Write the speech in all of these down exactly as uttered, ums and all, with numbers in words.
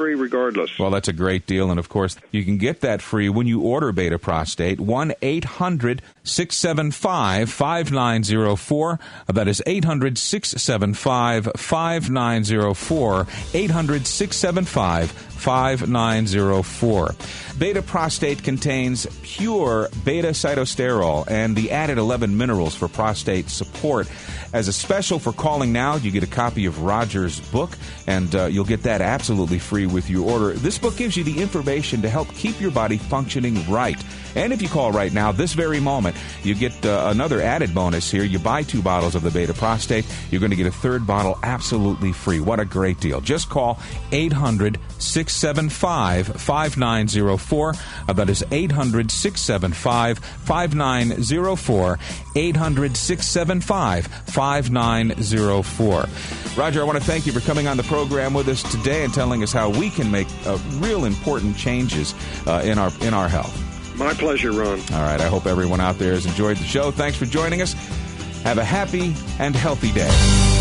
free regardless. Well, that's a great deal. And, of course, you can get that free when you order Beta Prostate. one eight hundred six seven five five nine zero four. That is eight hundred six seven five five nine zero four. eight hundred six seven five five nine zero four. Beta Prostate contains pure beta-cytosterol and the added eleven minerals for prostate support. As a special for calling now, you get a copy of Roger's book, and uh, you'll get that absolutely free with your order. This book gives you the information to help keep your body functioning right. And if you call right now, this very moment, you get uh, another added bonus here. You buy two bottles of the Beta Prostate, you're going to get a third bottle absolutely free. What a great deal. Just call eight hundred six seven five five nine zero four. Uh, that is eight hundred six seven five five nine zero four. eight hundred six seven five five nine zero four. Roger, I want to thank you for coming on the program with us today and telling us how we can make uh, real important changes uh, in our in our health. My pleasure, Ron. All right, I hope everyone out there has enjoyed the show. Thanks for joining us. Have a happy and healthy day.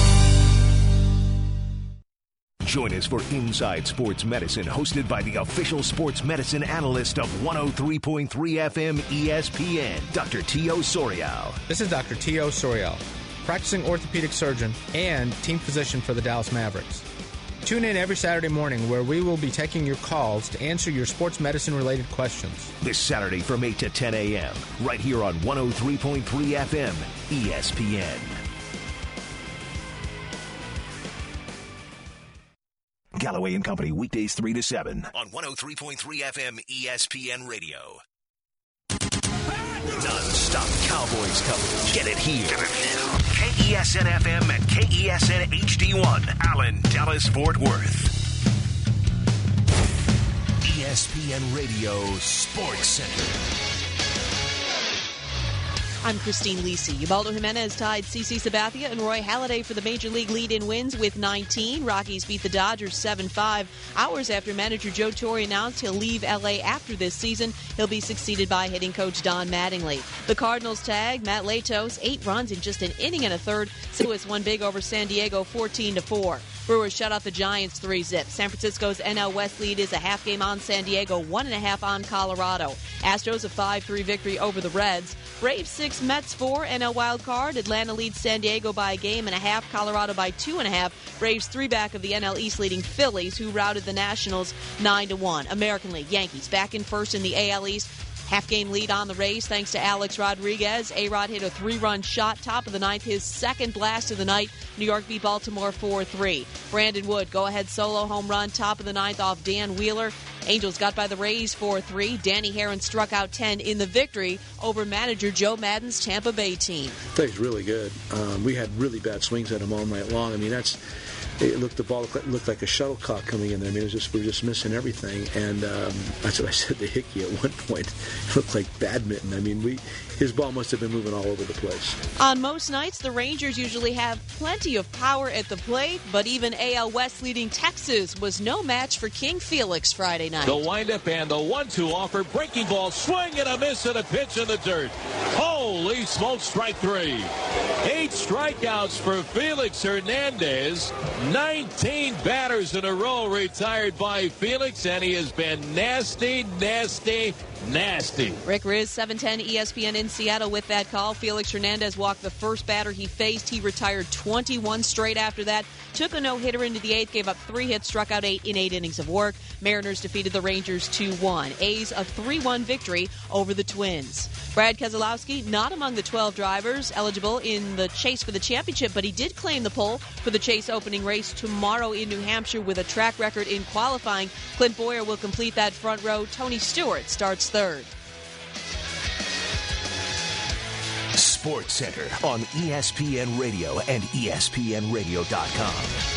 Join us for Inside Sports Medicine, hosted by the official sports medicine analyst of one oh three point three F M E S P N, Doctor Tio Sorial. This is Doctor Tio Sorial, practicing orthopedic surgeon and team physician for the Dallas Mavericks. Tune in every Saturday morning where we will be taking your calls to answer your sports medicine-related questions. This Saturday from eight to ten a.m., right here on one oh three point three F M E S P N. Galloway and Company, weekdays three to seven on one oh three point three F M E S P N Radio. Non-stop Cowboys coverage. Get it here. Get it here. K E S N F M and K E S N H D one, Allen, Dallas, Fort Worth. E S P N Radio Sports Center. I'm Christine Lisi. Ubaldo Jimenez tied CeCe Sabathia and Roy Halladay for the Major League lead-in wins with nineteen. Rockies beat the Dodgers seven five. Hours after manager Joe Torre announced he'll leave L A after this season, he'll be succeeded by hitting coach Don Mattingly. The Cardinals tag Matt Latos, eight runs in just an inning and a third. Saint Louis won big over San Diego fourteen to four. Brewers shut out the Giants three zip. San Francisco's N L West lead is a half game on San Diego, one and a half on Colorado. Astros a five three victory over the Reds. Braves six, Mets four, N L wild card. Atlanta leads San Diego by a game and a half, Colorado by two and a half. Braves three back of the N L East leading Phillies, who routed the Nationals nine to one. American League, Yankees back in first in the A L East. Half-game lead on the Rays thanks to Alex Rodriguez. A-Rod hit a three-run shot, top of the ninth, his second blast of the night. New York beat Baltimore four three. Brandon Wood, go-ahead solo home run, top of the ninth off Dan Wheeler. Angels got by the Rays four three. Danny Herron struck out ten in the victory over manager Joe Maddon's Tampa Bay team. I think he's really good. Um, we had really bad swings at him all night long. I mean, that's... It looked the ball looked like a shuttlecock coming in there. I mean, it was just we were just missing everything, and um, that's what I said to Hickey at one point. It looked like badminton. I mean, we his ball must have been moving all over the place. On most nights, the Rangers usually have plenty of power at the plate, but even A L West leading Texas was no match for King Felix Friday night. The windup and the one two offer, breaking ball, swing and a miss and a pitch in the dirt. Holy smoke! Strike three. Eight strikeouts for Felix Hernandez. nineteen batters in a row retired by Felix, and he has been nasty, nasty, nasty. Rick Riz, seven ten E S P N in Seattle with that call. Felix Hernandez walked the first batter he faced. He retired twenty-one straight after that. Took a no-hitter into the eighth, gave up three hits, struck out eight in eight innings of work. Mariners defeated the Rangers two one. A's a three one victory over the Twins. Brad Keselowski, not among the twelve drivers eligible in the chase for the championship, but he did claim the pole for the Chase opening race tomorrow in New Hampshire with a track record in qualifying. Clint Boyer will complete that front row. Tony Stewart starts third. Sports Center on E S P N Radio and E S P N radio dot com.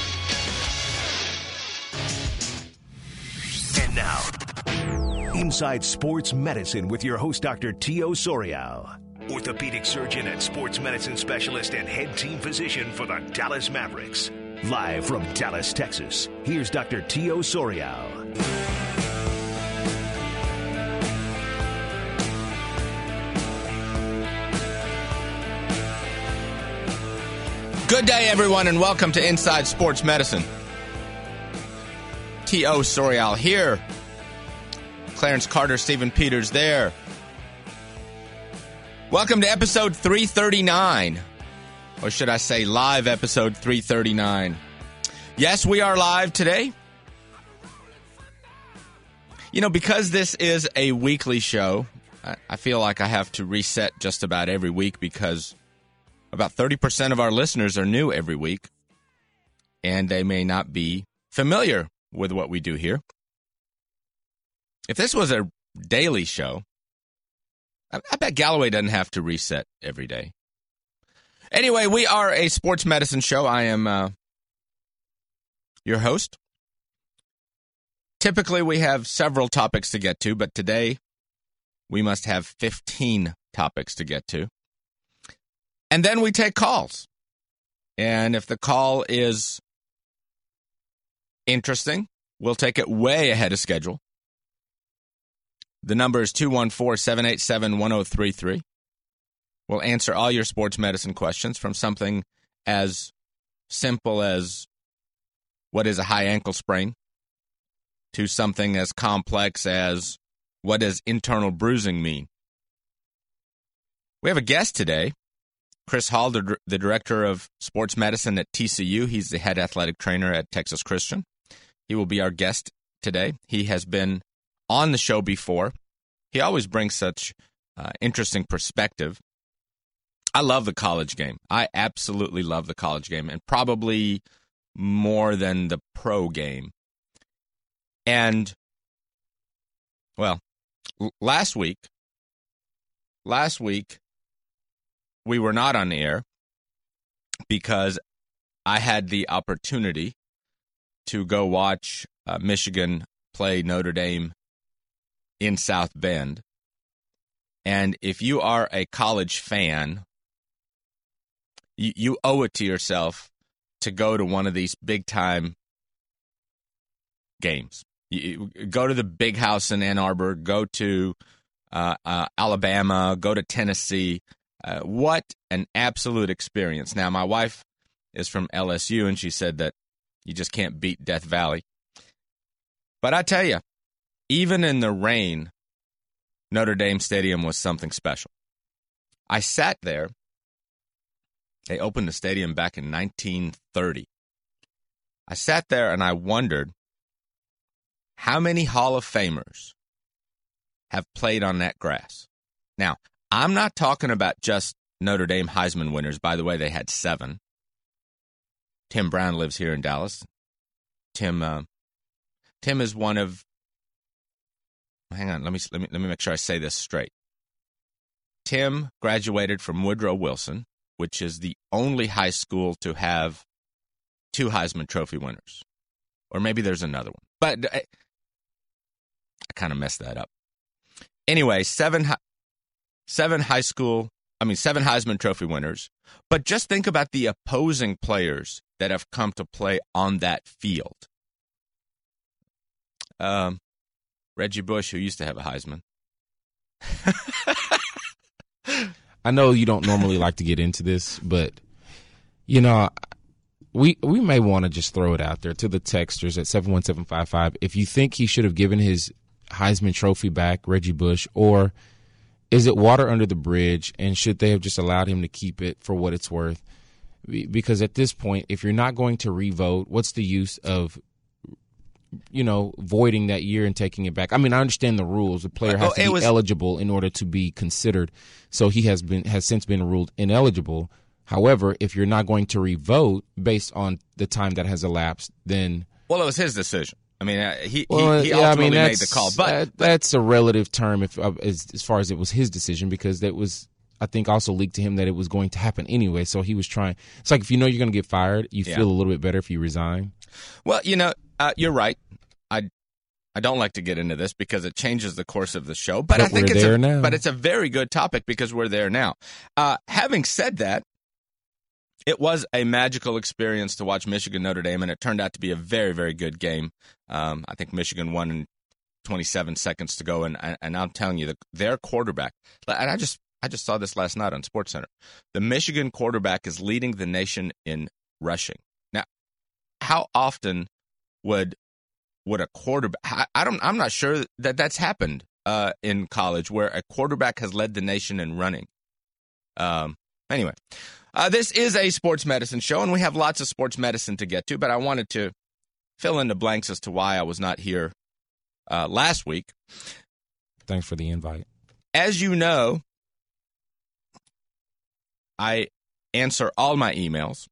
And now, Inside Sports Medicine with your host, Doctor Tio Sorial, orthopedic surgeon and sports medicine specialist and head team physician for the Dallas Mavericks. Live from Dallas, Texas, here's Doctor Tio Sorial. Good day, everyone, and welcome to Inside Sports Medicine. T O. Sorial here. Clarence Carter, Stephen Peters there. Welcome to episode three thirty-nine. Or should I say live episode three thirty-nine. Yes, we are live today. You know, because this is a weekly show, I feel like I have to reset just about every week because about thirty percent of our listeners are new every week, and they may not be familiar with what we do here. If this was a daily show, I, I bet Galloway doesn't have to reset every day. Anyway, we are a sports medicine show. I am uh, your host. Typically, we have several topics to get to, but today we must have fifteen topics to get to. And then we take calls. And if the call is interesting, we'll take it way ahead of schedule. The number is two one four, seven eight seven, one zero three three. We'll answer all your sports medicine questions, from something as simple as what is a high ankle sprain to something as complex as what does internal bruising mean. We have a guest today, Chris Hall, the, the director of sports medicine at T C U. He's the head athletic trainer at Texas Christian. He will be our guest today. He has been on the show before. He always brings such uh, interesting perspective. I love the college game. I absolutely love the college game, and probably more than the pro game. And, well, l- last week, last week, we were not on the air because I had the opportunity to go watch uh, Michigan play Notre Dame in South Bend. And if you are a college fan, you, you owe it to yourself to go to one of these big-time games. You, you go to the Big House in Ann Arbor, go to uh, uh, Alabama, go to Tennessee. Uh, what an absolute experience. Now, my wife is from L S U, and she said that you just can't beat Death Valley. But I tell you, even in the rain, Notre Dame Stadium was something special. I sat there. They opened the stadium back in nineteen thirty. I sat there and I wondered how many Hall of Famers have played on that grass. Now, I'm not talking about just Notre Dame Heisman winners. By the way, they had seven. Tim Brown lives here in Dallas. Tim, uh, Tim is one of. Hang on, let me let me let me make sure I say this straight. Tim graduated from Woodrow Wilson, which is the only high school to have two Heisman Trophy winners, or maybe there's another one. But I, I kind of messed that up. Anyway, seven. Seven high school, I mean, seven Heisman Trophy winners. But just think about the opposing players that have come to play on that field. Um, Reggie Bush, who used to have a Heisman. I know you don't normally like to get into this, but, you know, we we may want to just throw it out there to the texters at seven one seven five five. If you think he should have given his Heisman Trophy back, Reggie Bush, or is it water under the bridge, and should they have just allowed him to keep it for what it's worth? Because at this point, if you're not going to revote, what's the use of, you know, voiding that year and taking it back? I mean, I understand the rules. The player has oh, to be was... eligible in order to be considered. So he has been has since been ruled ineligible. However, if you're not going to revote based on the time that has elapsed, then well, it was his decision. I mean, uh, he, well, he, he yeah, ultimately I mean, made the call. But, that, but that's a relative term if uh, as, as far as it was his decision, because that was, I think, also leaked to him that it was going to happen anyway. So he was trying. It's like if you know you're going to get fired, you yeah. feel a little bit better if you resign. Well, you know, uh, you're right. I I don't like to get into this because it changes the course of the show. But, but I think we're it's there a, now. But it's a very good topic because we're there now. Uh, having said that, it was a magical experience to watch Michigan Notre Dame, and it turned out to be a very, very good game. Um, I think Michigan won in twenty-seven seconds to go, and and I'm telling you, the, their quarterback, and I just I just saw this last night on SportsCenter. The Michigan quarterback is leading the nation in rushing. Now, how often would would a quarterback? I, I don't. I'm not sure that that's happened uh, in college, where a quarterback has led the nation in running. Um. Anyway, uh, this is a sports medicine show, and we have lots of sports medicine to get to. But I wanted to fill in the blanks as to why I was not here uh, last week. Thanks for the invite. As you know, I answer all my emails.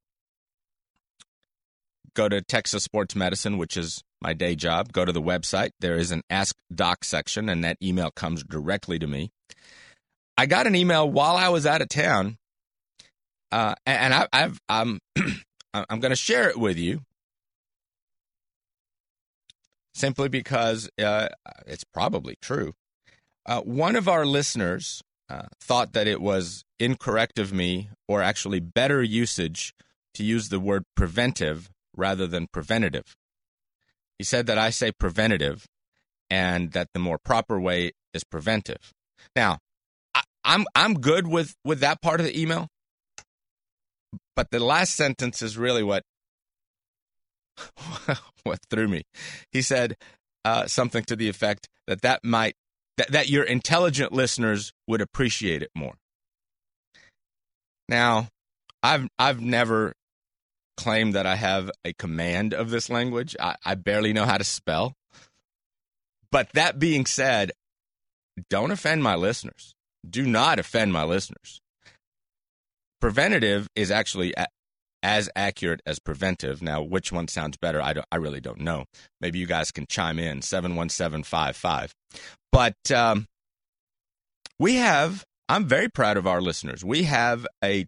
Go to Texas Sports Medicine, which is my day job. Go to the website. There is an Ask Doc section, and that email comes directly to me. I got an email while I was out of town, uh, and I, I've, I'm I'm going to share it with you, simply because uh, it's probably true. Uh, one of our listeners uh, thought that it was incorrect of me, or actually better usage, to use the word preventive rather than preventative. He said that I say preventative and that the more proper way is preventive. Now, I, I'm I'm good with, with that part of the email, but the last sentence is really what what threw me. He said uh, something to the effect that that might that, that your intelligent listeners would appreciate it more. Now, I've I've never claim that I have a command of this language. I, I barely know how to spell. But that being said, don't offend my listeners. Do not offend my listeners. Preventative is actually a, as accurate as preventive. Now, which one sounds better? I don't. I really don't know. Maybe you guys can chime in, seven one seven five five. But um, we have, I'm very proud of our listeners. We have a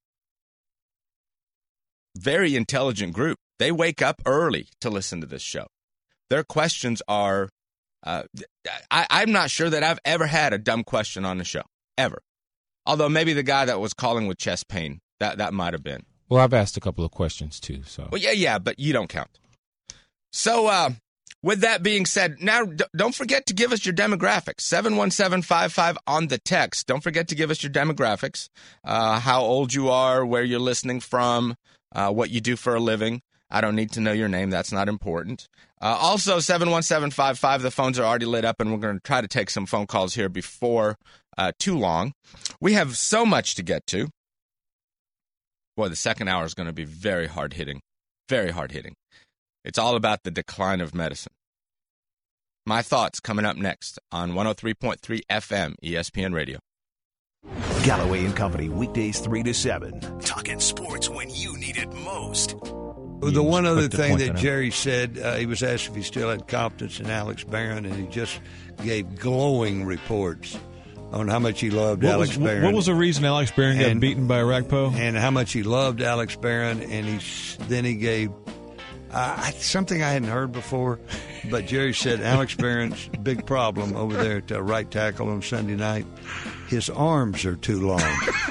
very intelligent group. They wake up early to listen to this show. Their questions are, uh, I, I'm not sure that I've ever had a dumb question on the show, ever. Although maybe the guy that was calling with chest pain, that, that might have been. Well, I've asked a couple of questions too. So. Well, yeah, yeah, but you don't count. So uh, with that being said, now d- don't forget to give us your demographics. seven one seven five five on the text. Don't forget to give us your demographics, uh, how old you are, where you're listening from, Uh, what you do for a living. I don't need to know your name. That's not important. Uh, also, seven one seven five five, the phones are already lit up, and we're going to try to take some phone calls here before uh, too long. We have so much to get to. Boy, the second hour is going to be very hard-hitting, very hard-hitting. It's all about the decline of medicine. My thoughts coming up next on one oh three point three F M E S P N Radio. Galloway and Company, weekdays three to seven. Talking sports when you need it most. The one other thing that Jerry said, uh, he was asked if he still had confidence in Alex Barron, and he just gave glowing reports on how much he loved what Alex was, Barron. What was the reason Alex Barron got and, beaten by Ragpo? And how much he loved Alex Barron, and he then he gave uh, something I hadn't heard before, but Jerry said Alex Barron's big problem over there at uh, right tackle on Sunday night, his arms are too long.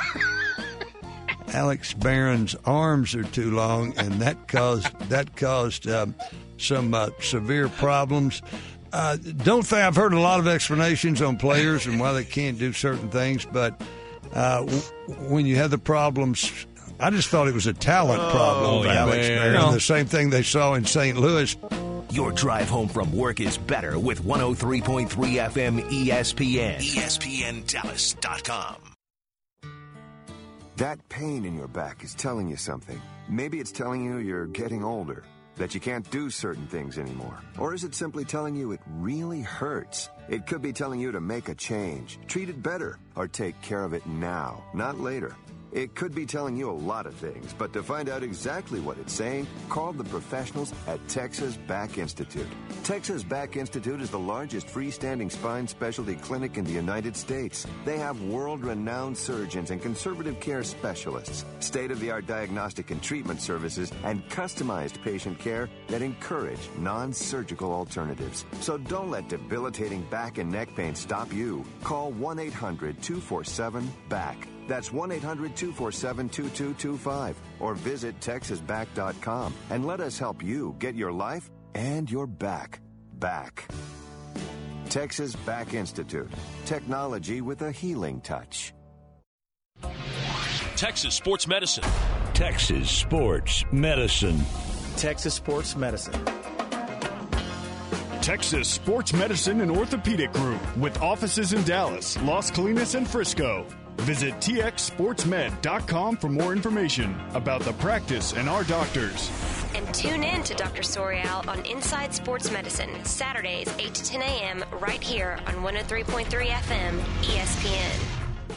Alex Barron's arms are too long, and that caused that caused um, some uh, severe problems. Uh, don't think I've heard a lot of explanations on players and why they can't do certain things, but uh, w- when you have the problems, I just thought it was a talent problem oh, with yeah, Alex man. Barron. No. The same thing they saw in Saint Louis. Your drive home from work is better with one oh three point three F M E S P N. E S P N Dallas dot com. That pain in your back is telling you something. Maybe it's telling you you're getting older, that you can't do certain things anymore. Or is it simply telling you it really hurts? It could be telling you to make a change, treat it better, or take care of it now, not later. It could be telling you a lot of things, but to find out exactly what it's saying, call the professionals at Texas Back Institute. Texas Back Institute is the largest freestanding spine specialty clinic in the United States. They have world-renowned surgeons and conservative care specialists, state-of-the-art diagnostic and treatment services, and customized patient care that encourage non-surgical alternatives. So don't let debilitating back and neck pain stop you. Call one eight hundred two four seven B A C. That's one eight hundred two four seven two two two five, or visit texas back dot com and let us help you get your life and your back back. Texas Back Institute. Technology with a healing touch. Texas Sports Medicine. Texas Sports Medicine. Texas Sports Medicine. Texas Sports Medicine and Orthopedic Group with offices in Dallas, Las Colinas, and Frisco. Visit T X sports med dot com for more information about the practice and our doctors. And tune in to Doctor Sorial on Inside Sports Medicine, Saturdays, eight to ten a.m., right here on one oh three point three F M, E S P N.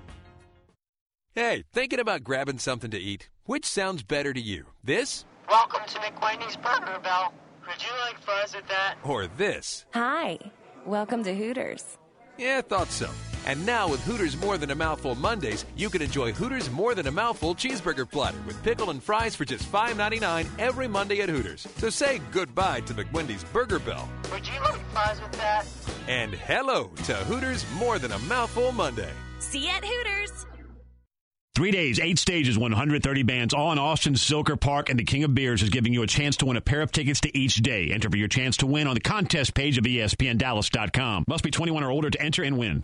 Hey, thinking about grabbing something to eat? Which sounds better to you, this? Welcome to McWendy's Burger Bell. Would you like fries with that? Or this? Hi, welcome to Hooters. Yeah, thought so. And now with Hooters More Than a Mouthful Mondays, you can enjoy Hooters More Than a Mouthful cheeseburger platter with pickle and fries for just five ninety-nine every Monday at Hooters. So say goodbye to McWendy's Burger Bell. Would you like fries with that? And hello to Hooters More Than a Mouthful Monday. See you at Hooters. Three days, eight stages, one hundred thirty bands, all in Austin, Zilker Park, and the King of Beers is giving you a chance to win a pair of tickets to each day. Enter for your chance to win on the contest page of E S P N Dallas dot com. Must be twenty-one or older to enter and win.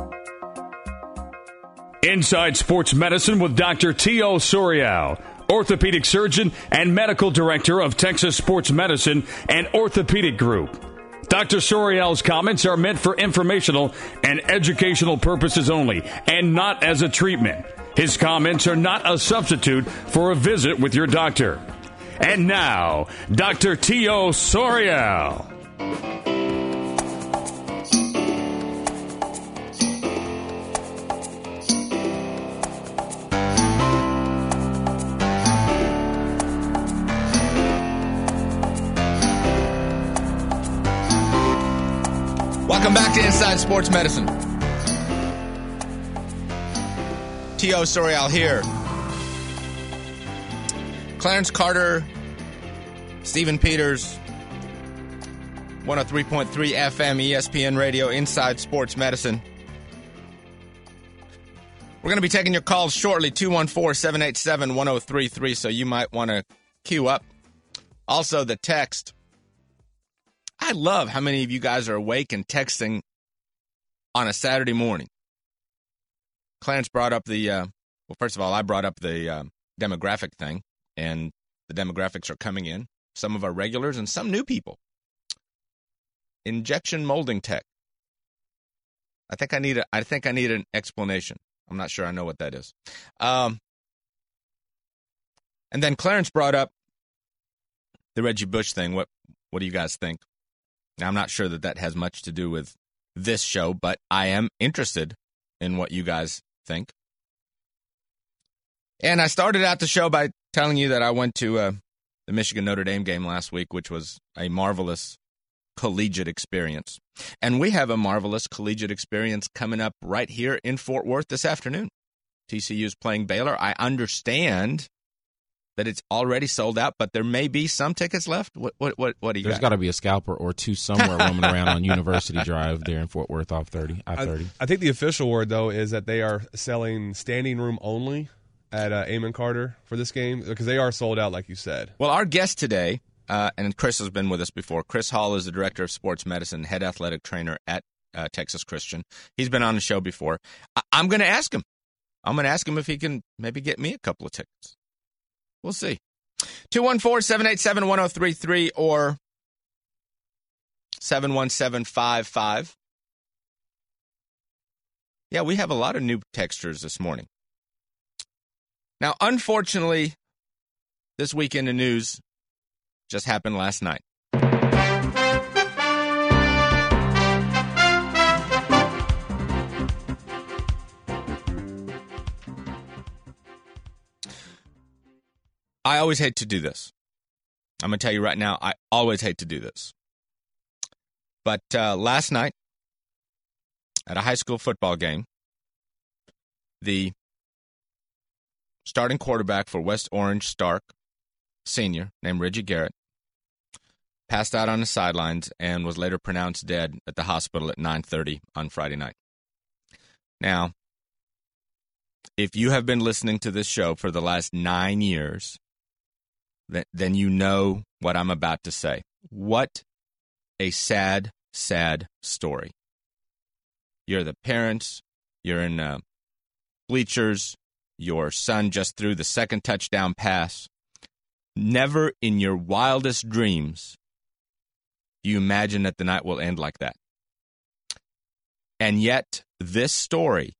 Inside Sports Medicine with Doctor Tio Sorial, orthopedic surgeon and medical director of Texas Sports Medicine and Orthopedic Group. Doctor Sorial's comments are meant for informational and educational purposes only, and not as a treatment. His comments are not a substitute for a visit with your doctor. And now, Doctor Tio Sorial. Welcome back to Inside Sports Medicine. Tio Sorial here. Clarence Carter, Stephen Peters, one oh three point three F M, E S P N Radio, Inside Sports Medicine. We're going to be taking your calls shortly, two one four, seven eight seven, one oh three three, so you might want to queue up. Also, the text. I love how many of you guys are awake and texting on a Saturday morning. Clarence brought up the, uh, well, first of all, I brought up the uh, demographic thing, and the demographics are coming in. Some of our regulars and some new people. Injection molding tech. I think I need a, I think I need an explanation. I'm not sure I know what that is. Um, and then Clarence brought up the Reggie Bush thing. What, what do you guys think? Now, I'm not sure that that has much to do with this show, but I am interested in what you guys think. And I started out the show by telling you that I went to uh, the Michigan-Notre Dame game last week, which was a marvelous collegiate experience. And we have a marvelous collegiate experience coming up right here in Fort Worth this afternoon. T C U is playing Baylor. I understand that it's already sold out, but there may be some tickets left. What what what, what do you There's got to be a scalper or two somewhere roaming around on University Drive there in Fort Worth off thirty, I thirty. I, I think the official word, though, is that they are selling standing room only at uh, Amon Carter for this game because they are sold out, like you said. Well, our guest today, uh, and Chris has been with us before. Chris Hall is the director of sports medicine, head athletic trainer at uh, Texas Christian. He's been on the show before. I- I'm going to ask him. I'm going to ask him if he can maybe get me a couple of tickets. We'll see. two one four, seven eight seven, one oh three three or seven one seven five five. Yeah, we have a lot of new texters this morning. Now, unfortunately, this week in the news just happened last night. I always hate to do this. I'm going to tell you right now, I always hate to do this. But uh, last night, at a high school football game, the starting quarterback for West Orange Stark, senior, named Reggie Garrett, passed out on the sidelines and was later pronounced dead at the hospital at nine thirty on Friday night. Now, if you have been listening to this show for the last nine years, then you know what I'm about to say. What a sad, sad story. You're the parents. You're in uh, bleachers. Your son just threw the second touchdown pass. Never in your wildest dreams Do you imagine that the night will end like that? And yet, this story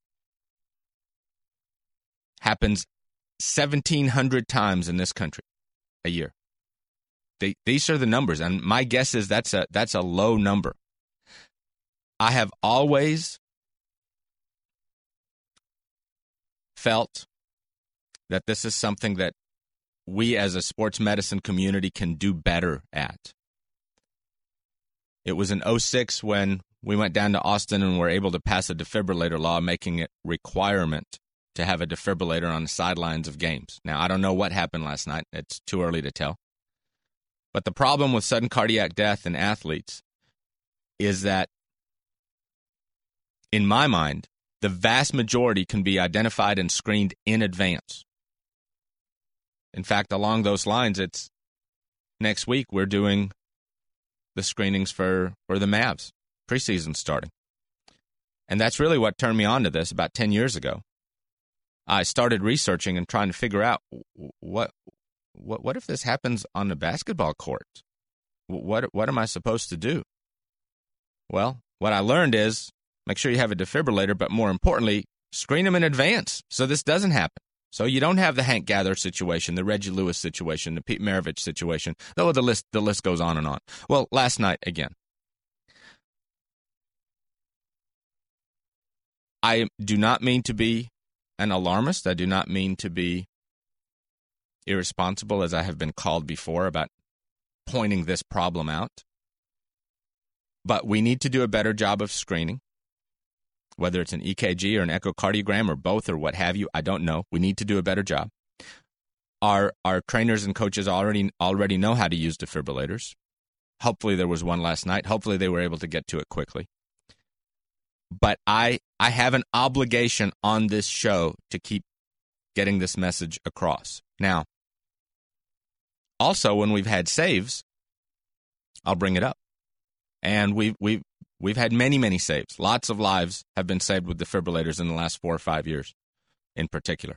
happens seventeen hundred times in this country a year. They, these are the numbers, and my guess is that's a that's a low number. I have always felt that this is something that we as a sports medicine community can do better at. It was in oh six when we went down to Austin and were able to pass a defibrillator law, making it requirement to have a defibrillator on the sidelines of games. Now, I don't know what happened last night. It's too early to tell. But the problem with sudden cardiac death in athletes is that, in my mind, the vast majority can be identified and screened in advance. In fact, along those lines, it's next week we're doing the screenings for, for the Mavs, preseason starting. And that's really what turned me on to this about ten years ago. I started researching and trying to figure out what what what if this happens on the basketball court? What what am I supposed to do? Well, what I learned is make sure you have a defibrillator, but more importantly, screen them in advance so this doesn't happen. So you don't have the Hank Gather situation, the Reggie Lewis situation, the Pete Maravich situation. Though the list the list goes on and on. Well, last night again, I do not mean to be an alarmist. I do not mean to be irresponsible, as I have been called before, about pointing this problem out. But we need to do a better job of screening, whether it's an E K G or an echocardiogram or both or what have you. I don't know. We need to do a better job. Our our trainers and coaches already already know how to use defibrillators. Hopefully there was one last night. Hopefully they were able to get to it quickly. But I I have an obligation on this show to keep getting this message across. Now, also when we've had saves, I'll bring it up. And we've we've we've had many, many saves. Lots of lives have been saved with defibrillators in the last four or five years in particular.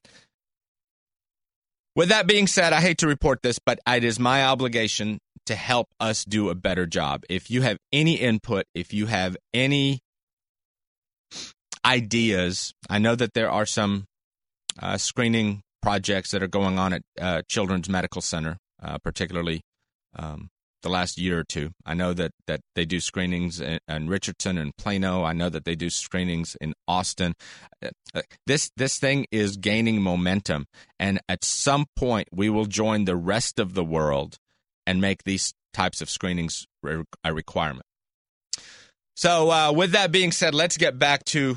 With that being said, I hate to report this, but it is my obligation to help us do a better job. If you have any input, if you have any ideas, I know that there are some uh, screening projects that are going on at uh, Children's Medical Center, uh, particularly um, the last year or two. I know that, that they do screenings in, in Richardson and Plano. I know that they do screenings in Austin. Uh, this this thing is gaining momentum, and at some point we will join the rest of the world and make these types of screenings re- a requirement. So uh, with that being said, let's get back to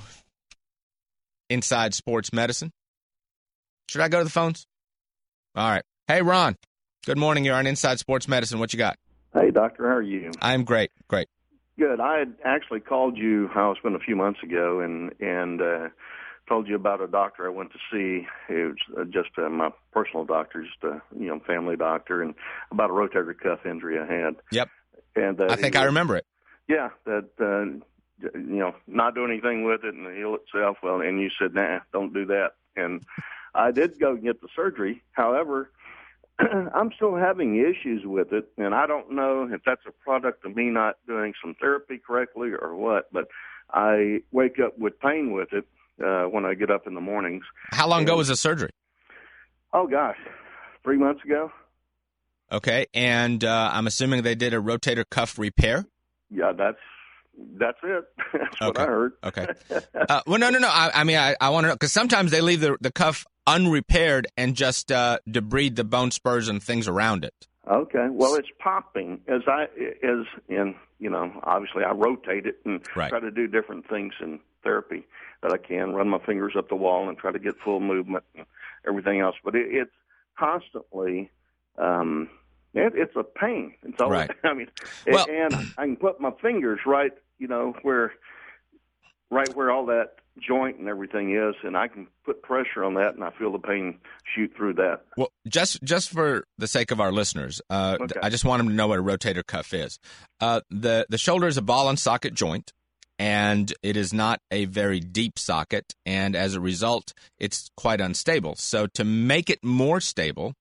Inside Sports Medicine. Should I go to the phones? All right. Hey, Ron. Good morning. You're on Inside Sports Medicine. What you got? Hey, doctor. How are you? I'm great. Great. Good. I had actually called you, I was been a few months ago, and and uh, told you about a doctor I went to see. It was just uh, my personal doctor, just a you know family doctor, and about a rotator cuff injury I had. Yep. And uh, I think I remember it. Yeah, that uh, you know, not do anything with it and heal itself. Well, and you said, nah, don't do that. And I did go get the surgery. However, I'm still having issues with it, and I don't know if that's a product of me not doing some therapy correctly or what, but I wake up with pain with it uh, when I get up in the mornings. How long and, ago was the surgery? Oh, gosh, three months ago. Okay, and uh, I'm assuming they did a rotator cuff repair? Yeah, that's that's it. That's what okay. I heard. Okay. Uh, well, no, no, no. I, I mean, I, I want to know, because sometimes they leave the, the cuff unrepaired and just uh, debride the bone spurs and things around it. Okay. Well, it's popping as I as in you know. Obviously, I rotate it and right. try to do different things in therapy that I can. Run my fingers up the wall and try to get full movement and everything else. But it, it's constantly. Um, It, it's a pain. It's all, right. I mean, well, and I can put my fingers right, you know, where, right where all that joint and everything is, and I can put pressure on that, and I feel the pain shoot through that. Well, just just for the sake of our listeners, uh, okay. I just want them to know what a rotator cuff is. Uh, the the shoulder is a ball and socket joint, and it is not a very deep socket, and as a result, it's quite unstable. So to make it more stable,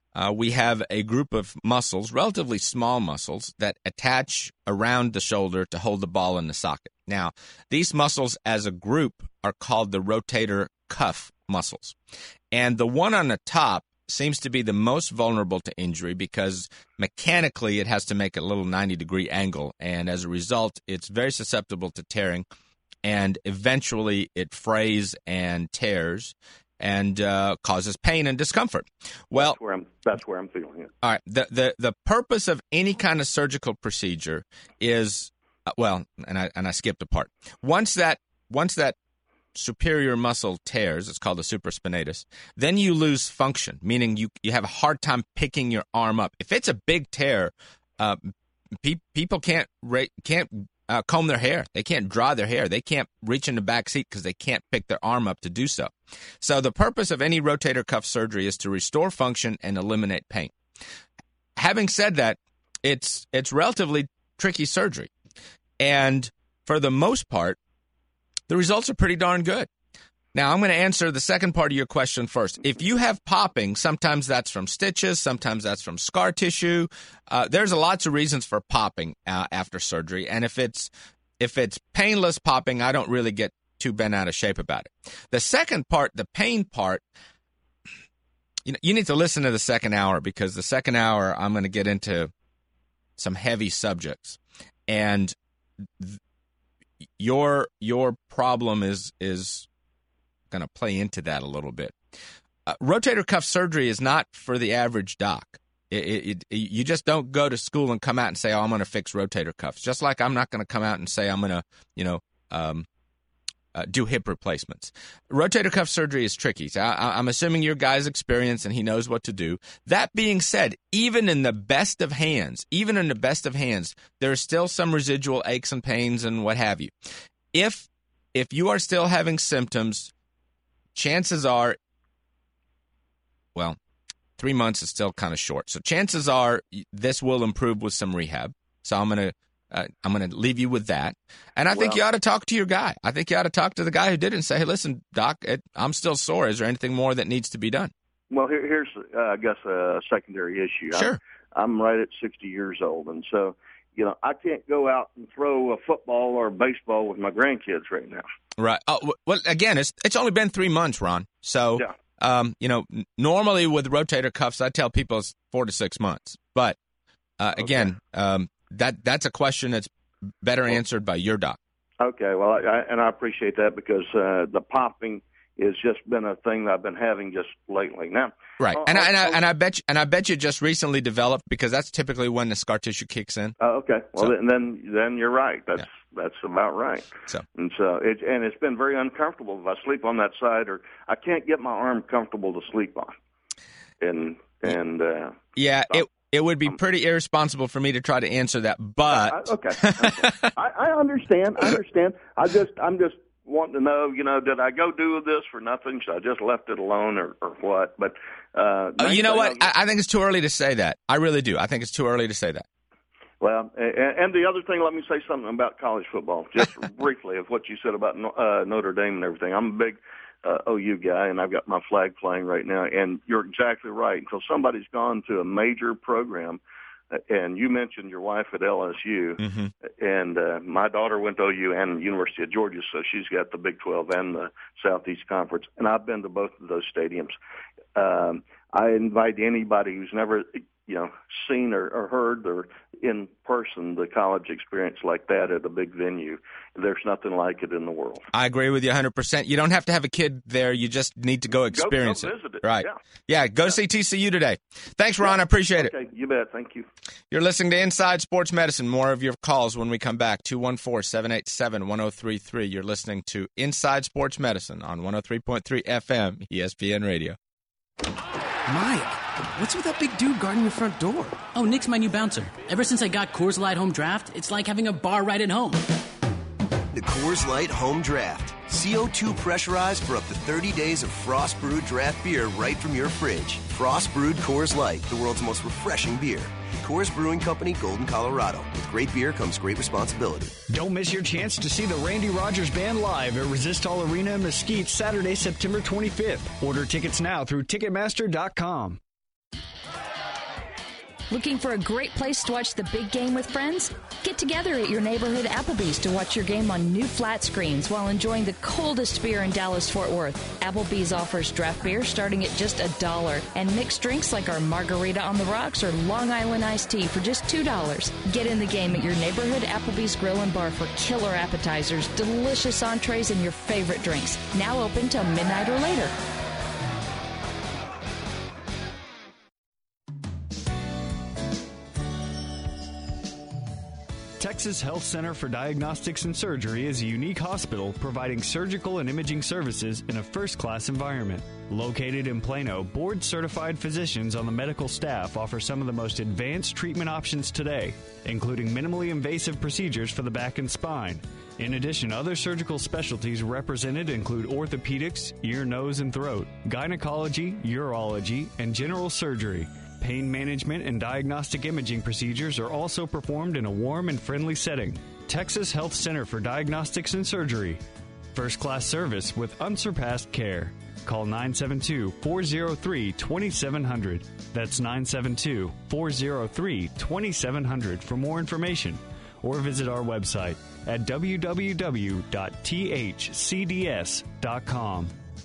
uh, we have a group of muscles, relatively small muscles, that attach around the shoulder to hold the ball in the socket. Now, these muscles as a group are called the rotator cuff muscles. And the one on the top seems to be the most vulnerable to injury because mechanically it has to make a little ninety-degree angle, and as a result, it's very susceptible to tearing, and eventually it frays and tears and uh, causes pain and discomfort. Well, that's where I'm, that's where I'm feeling it. All right. The, the, the purpose of any kind of surgical procedure is, uh, well, and I and I skipped a part. Once that once that superior muscle tears, it's called the supraspinatus, then you lose function, meaning you, you have a hard time picking your arm up. If it's a big tear, uh, pe- people can't ra- can't uh, comb their hair. They can't dry their hair. They can't reach in the back seat because they can't pick their arm up to do so. So the purpose of any rotator cuff surgery is to restore function and eliminate pain. Having said that, it's it's relatively tricky surgery. And for the most part, the results are pretty darn good. Now, I'm going to answer the second part of your question first. If you have popping, sometimes that's from stitches, sometimes that's from scar tissue. Uh, there's lots of reasons for popping uh, after surgery. And if it's if it's painless popping, I don't really get too bent out of shape about it. The second part, the pain part, you know, you need to listen to the second hour, because the second hour I'm going to get into some heavy subjects. And th- Your your problem is is going to play into that a little bit. Uh, rotator cuff surgery is not for the average doc. It, it, it, you just don't go to school and come out and say, "Oh, I'm going to fix rotator cuffs." Just like I'm not going to come out and say I'm going to, you know, um, uh, do hip replacements. Rotator cuff surgery is tricky. So I, I'm assuming your guy's experienced and he knows what to do. That being said, even in the best of hands, even in the best of hands, there's still some residual aches and pains and what have you. If if you are still having symptoms, chances are, well, three months is still kind of short. So chances are this will improve with some rehab. So I'm going to Uh, I'm going to leave you with that. And I think well, you ought to talk to your guy. I think you ought to talk to the guy who did it and say, hey, listen, Doc, it, I'm still sore. Is there anything more that needs to be done? Well, here, here's, uh, I guess, a secondary issue. Sure. I'm, I'm right at sixty years old, and so, you know, I can't go out and throw a football or baseball with my grandkids right now. Right. Oh, well, again, it's it's only been three months, Ron. So, yeah. um, you know, normally with rotator cuffs, I tell people it's four to six months. But, uh, Okay. again, um, That that's a question that's better answered by your doc. Okay, well, I, I, and I appreciate that, because uh, the popping has just been a thing that I've been having just lately. Now, Right, uh, and I, and I uh, and I bet you, and I bet you just recently developed, because that's typically when the scar tissue kicks in. Uh, okay, well, So- then, then then you're right. That's that's about right. So And so it and it's been very uncomfortable if I sleep on that side, or I can't get my arm comfortable to sleep on. And and uh, yeah, it it would be pretty irresponsible for me to try to answer that, but I, okay, okay. I, I understand. I understand. I just I'm just wanting to know, you know, did I go do this for nothing? Should I just left it alone, or, or what? But uh, Uh, you know main what? thing I, I think it's too early to say that. I really do. I think it's too early to say that. Well, and, and the other thing, let me say something about college football, just briefly, of what you said about uh, Notre Dame and everything. I'm a big uh, O U guy, and I've got my flag flying right now. And you're exactly right. Until somebody's gone to a major program, and you mentioned your wife at L S U, Mm-hmm. and uh, my daughter went to O U and University of Georgia, so she's got the Big twelve and the Southeast Conference, and I've been to both of those stadiums. Um, I invite anybody who's never, you know, seen or, or heard or in person the college experience like that at a big venue. There's nothing like it in the world. I agree with you one hundred percent. You don't have to have a kid there. You just need to go experience go it. visit it. Right. Yeah. Yeah, go see T C U today. Thanks, Ron. I appreciate it. Okay, you bet. Thank you. You're listening to Inside Sports Medicine. More of your calls when we come back. two one four, seven eight seven, one oh three three. You're listening to Inside Sports Medicine on one oh three point three F M, E S P N Radio. Mike, what's with that big dude guarding your front door? Oh, Nick's my new bouncer. Ever since I got Coors Light Home Draft, it's like having a bar right at home. The Coors Light Home Draft. C O two pressurized for up to thirty days of frost brewed draft beer right from your fridge. Frost brewed Coors Light, the world's most refreshing beer. Coors Brewing Company, Golden, Colorado. With great beer comes great responsibility. Don't miss your chance to see the Randy Rogers Band live at Resistol Arena in Mesquite Saturday, September twenty-fifth. Order tickets now through Ticketmaster dot com. Looking for a great place to watch the big game with friends? Get together at your neighborhood Applebee's to watch your game on new flat screens while enjoying the coldest beer in Dallas-Fort Worth. Applebee's offers draft beer starting at just a dollar and mixed drinks like our Margarita on the Rocks or Long Island iced tea for just two dollars. Get in the game at your neighborhood Applebee's Grill and Bar for killer appetizers, delicious entrees, and your favorite drinks. Now open till midnight or later. Texas Health Center for Diagnostics and Surgery is a unique hospital providing surgical and imaging services in a first-class environment. Located in Plano, board-certified physicians on the medical staff offer some of the most advanced treatment options today, including minimally invasive procedures for the back and spine. In addition, other surgical specialties represented include orthopedics, ear, nose, and throat, gynecology, urology, and general surgery. Pain management and diagnostic imaging procedures are also performed in a warm and friendly setting. Texas Health Center for Diagnostics and Surgery. First-class service with unsurpassed care. Call nine seven two, four zero three, two seven zero zero. That's nine seven two, four zero three, two seven zero zero for more information. Or visit our website at w w w dot t h c d s dot com.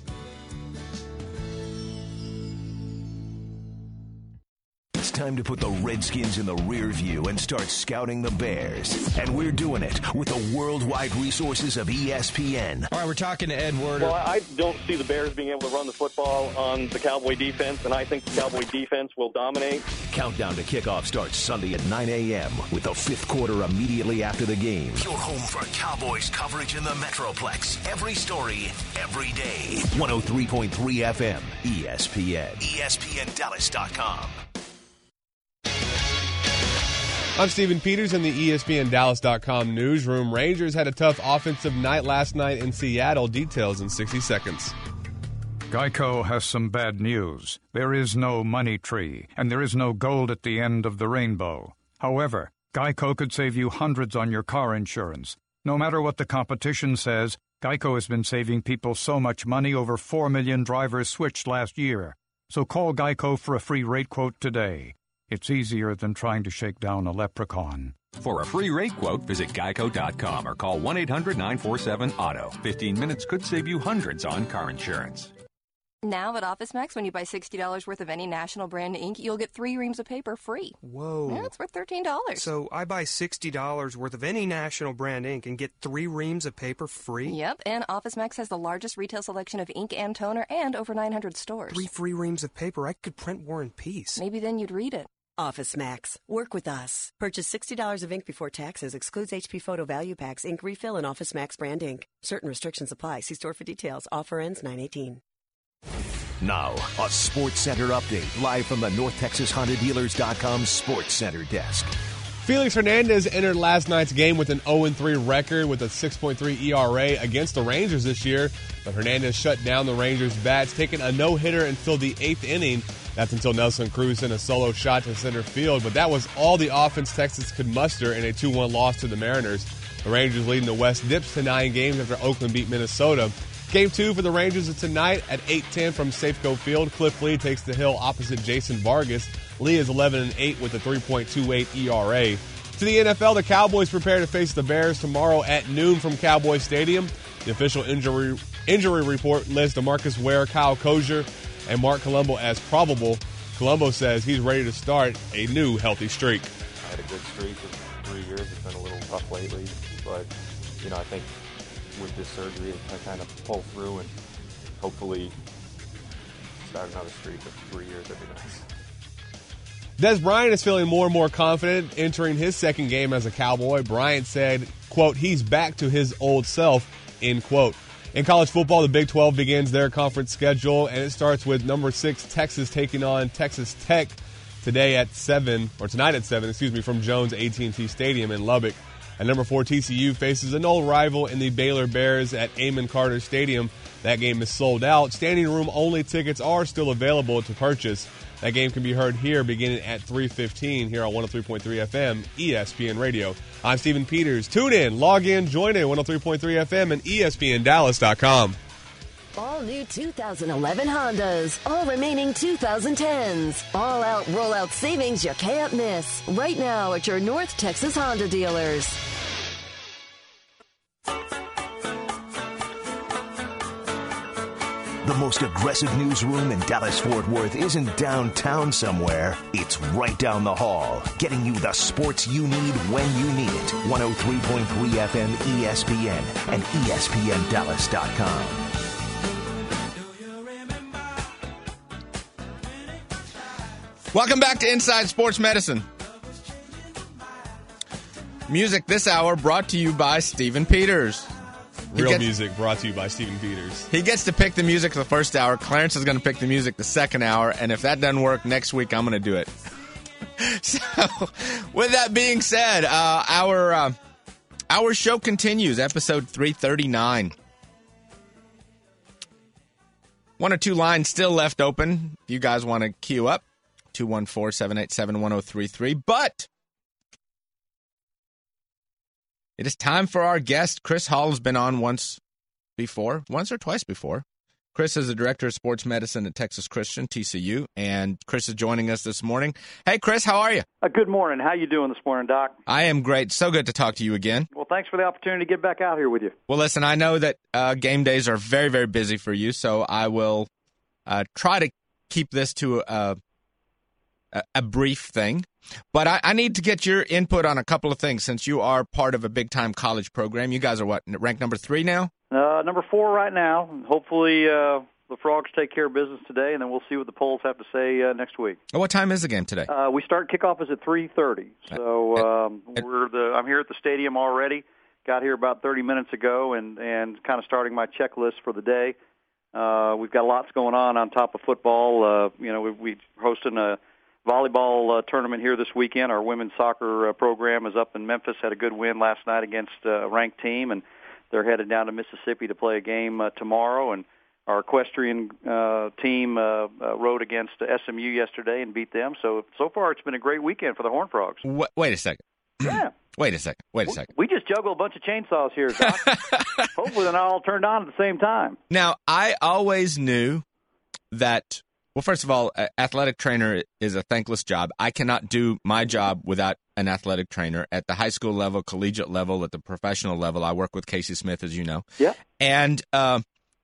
It's time to put the Redskins in the rear view and start scouting the Bears. And we're doing it with the worldwide resources of E S P N. All right, we're talking to Ed Werder. Well, I don't see the Bears being able to run the football on the Cowboy defense, and I think the Cowboy defense will dominate. Countdown to kickoff starts Sunday at nine a.m. with the fifth quarter immediately after the game. Your home for Cowboys coverage in the Metroplex. Every story, every day. one oh three point three F M, E S P N. E S P N Dallas dot com. I'm Stephen Peters in the E S P N Dallas dot com newsroom. Rangers had a tough offensive night last night in Seattle. Details in sixty seconds. Geico has some bad news. There is no money tree, and there is no gold at the end of the rainbow. However, Geico could save you hundreds on your car insurance. No matter what the competition says, Geico has been saving people so much money, over four million drivers switched last year. So call Geico for a free rate quote today. It's easier than trying to shake down a leprechaun. For a free rate quote, visit geico dot com or call one eight hundred nine four seven auto. fifteen minutes could save you hundreds on car insurance. Now at OfficeMax, when you buy sixty dollars worth of any national brand ink, you'll get three reams of paper free. Whoa. Yeah, it's worth thirteen dollars. So I buy sixty dollars worth of any national brand ink and get three reams of paper free? Yep, and OfficeMax has the largest retail selection of ink and toner and over nine hundred stores. Three free reams of paper. I could print War and Peace. Maybe then you'd read it. OfficeMax. Work with us. Purchase sixty dollars of ink before taxes. Excludes H P Photo Value Packs, ink refill, and OfficeMax brand ink. Certain restrictions apply. See store for details. Offer ends nine eighteen. Now, a Sports Center update live from the North Texas Honda Dealers dot com Sports Center desk. Felix Hernandez entered last night's game with an oh and three record with a six point three E R A against the Rangers this year. But Hernandez shut down the Rangers' bats, taking a no-hitter until the eighth inning. That's until Nelson Cruz sent a solo shot to center field. But that was all the offense Texas could muster in a two one loss to the Mariners. The Rangers leading the West dips to nine games after Oakland beat Minnesota. Game two for the Rangers is tonight at eight ten from Safeco Field. Cliff Lee takes the hill opposite Jason Vargas. Lee is eleven and eight with a three point two eight E R A. To the N F L, the Cowboys prepare to face the Bears tomorrow at noon from Cowboy Stadium. The official injury injury report lists DeMarcus Ware, Kyle Kosier, and Mark Colombo as probable. Colombo says he's ready to start a new healthy streak. I had a good streak of three years. It's been a little tough lately, but you know I think with this surgery, I kind of pull through and hopefully start another streak of three years. That'd be nice. Des Bryant is feeling more and more confident entering his second game as a Cowboy. Bryant said, quote, he's back to his old self, end quote. In college football, the Big twelve begins their conference schedule, and it starts with number six Texas taking on Texas Tech today at seven, or tonight at seven, excuse me, from Jones A T and T Stadium in Lubbock. And number four T C U faces an old rival in the Baylor Bears at Amon Carter Stadium. That game is sold out. Standing room only tickets are still available to purchase. That game can be heard here beginning at three fifteen here on one oh three point three F M, E S P N Radio. I'm Stephen Peters. Tune in, log in, join in, one oh three point three F M and E S P N Dallas dot com. All new two thousand eleven Hondas, all remaining two thousand tens. All out rollout savings you can't miss. Right now at your North Texas Honda dealers. The most aggressive newsroom in Dallas-Fort Worth isn't downtown somewhere. It's right down the hall, getting you the sports you need when you need it. one oh three point three F M E S P N and E S P N Dallas dot com. Welcome back to Inside Sports Medicine. Music this hour brought to you by Steven Peters. Real gets, music brought to you by Steven Peters. He gets to pick the music the first hour. Clarence is going to pick the music the second hour. And if that doesn't work, next week I'm going to do it. So, with that being said, uh, our, uh, our show continues, episode three thirty-nine. One or two lines still left open if you guys want to queue up. two one four, seven eight seven, one oh three three. But it is time for our guest. Chris Hall has been on once before, once or twice before. Chris is the director of sports medicine at Texas Christian, T C U, and Chris is joining us this morning. Hey, Chris, how are you? Uh, good morning. How you doing this morning, Doc? I am great. So good to talk to you again. Well, thanks for the opportunity to get back out here with you. Well, listen, I know that uh, game days are very, very busy for you, so I will uh, try to keep this to a, a, a brief thing. But I, I need to get your input on a couple of things since you are part of a big-time college program. You guys are, what, ranked number three now? Uh, number four right now. Hopefully uh, the Frogs take care of business today, and then we'll see what the polls have to say uh, next week. Oh, what time is the game today? Uh, we start kickoff is at three thirty. So um, we're the I'm here at the stadium already. Got here about thirty minutes ago and, and kind of starting my checklist for the day. Uh, we've got lots going on on top of football. Uh, you know, we, we're hosting a volleyball uh, tournament here this weekend. Our women's soccer uh, program is up in Memphis, had a good win last night against uh, a ranked team, and they're headed down to Mississippi to play a game uh, tomorrow. And our equestrian uh, team uh, uh, rode against S M U yesterday and beat them. So, so far it's been a great weekend for the Horned Frogs. Wait, wait a second. Yeah. Wait a second. Wait a second. We just juggle a bunch of chainsaws here, Doc. Hopefully they're not all turned on at the same time. Now, I always knew that, well, first of all, an athletic trainer is a thankless job. I cannot do my job without an athletic trainer at the high school level, collegiate level, at the professional level. I work with Casey Smith, as you know. Yeah. And uh,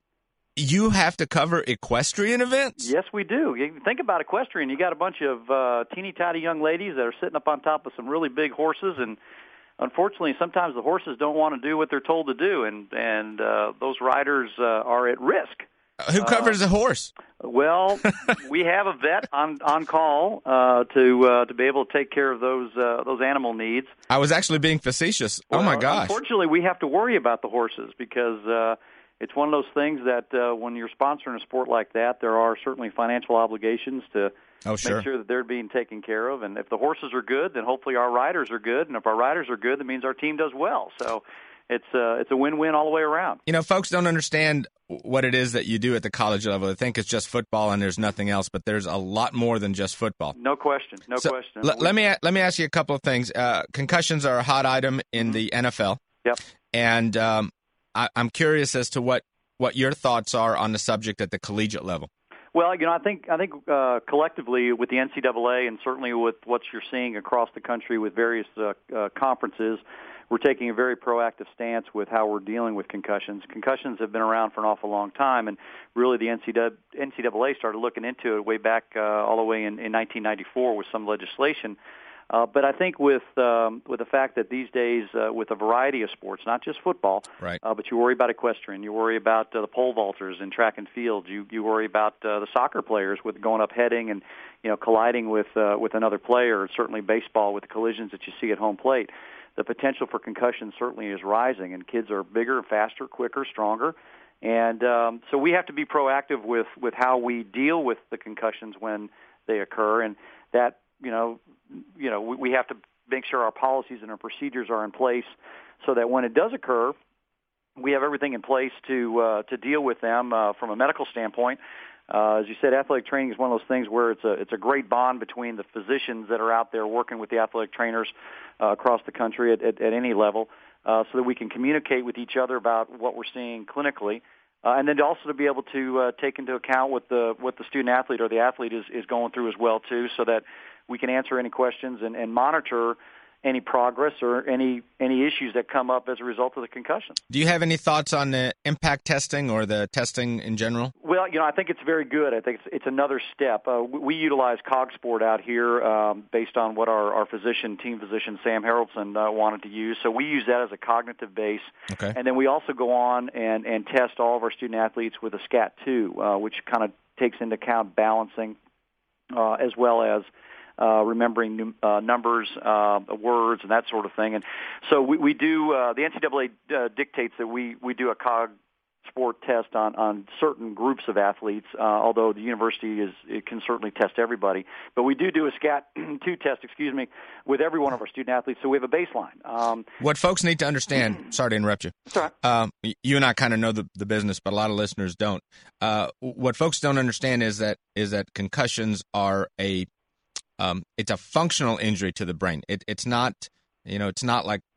you have to cover equestrian events? Yes, we do. You think about equestrian. You got a bunch of uh, teeny-tiny young ladies that are sitting up on top of some really big horses, and unfortunately, sometimes the horses don't want to do what they're told to do, and, and uh, those riders uh, are at risk. Who covers uh, the horse? Well, we have a vet on on call uh, to uh, to be able to take care of those uh, those animal needs. I was actually being facetious. Well, oh my gosh! Unfortunately, we have to worry about the horses because uh, it's one of those things that uh, when you're sponsoring a sport like that, there are certainly financial obligations to oh, sure. make sure that they're being taken care of. And if the horses are good, then hopefully our riders are good. And if our riders are good, that means our team does well. So it's uh, it's a win-win all the way around. You know, folks don't understand what it is that you do at the college level. They think it's just football and there's nothing else, but there's a lot more than just football. No question, no so, question. L- let me let me ask you a couple of things. Uh, concussions are a hot item in mm-hmm. the N F L. Yep. And um, I, I'm curious as to what, what your thoughts are on the subject at the collegiate level. Well, you know, I think I think uh, collectively with the N C double A and certainly with what you're seeing across the country with various uh, uh, conferences, we're taking a very proactive stance with how we're dealing with concussions. Concussions have been around for an awful long time, and really the N C double A started looking into it way back uh, all the way in, in nineteen ninety-four with some legislation. Uh, but I think with um, with the fact that these days, uh, with a variety of sports, not just football, right. uh, but you worry about equestrian, you worry about uh, the pole vaulters in track and field, you you worry about uh, the soccer players with going up heading and you know colliding with uh, with another player, certainly baseball with the collisions that you see at home plate. The potential for concussion certainly is rising, and kids are bigger, faster, quicker, stronger. And um, so we have to be proactive with, with how we deal with the concussions when they occur, and that, you know, you know, we, we have to make sure our policies and our procedures are in place so that when it does occur, we have everything in place to uh, to deal with them uh, from a medical standpoint. Uh, as you said, athletic training is one of those things where it's a it's a great bond between the physicians that are out there working with the athletic trainers uh, across the country at, at, at any level, uh, so that we can communicate with each other about what we're seeing clinically, Uh, and then also to be able to uh, take into account what the what the student athlete or the athlete is, is going through as well too, so that we can answer any questions and, and monitor any progress or any any issues that come up as a result of the concussion. Do you have any thoughts on the impact testing or the testing in general? Well, you know, I think it's very good. I think it's, it's another step. Uh, we, we utilize CogSport out here um, based on what our, our physician, team physician, Sam Harrelson, uh, wanted to use. So we use that as a cognitive base. Okay. And then we also go on and, and test all of our student athletes with a SCAT two, uh, which kind of takes into account balancing uh, as well as Uh, remembering uh, numbers, uh, words, and that sort of thing. And so we, we do, uh, the N C double A uh, dictates that we, we do a CogSport test on, on certain groups of athletes, uh, although the university is it can certainly test everybody. But we do do a SCAT two test, excuse me, with every one of our student athletes, so we have a baseline. Um, what folks need to understand, sorry to interrupt you. Sorry. Um, you and I kind of know the, the business, but a lot of listeners don't. Uh, what folks don't understand is that is that concussions are a Um, it's a functional injury to the brain. It, it's not, you know, it's not like,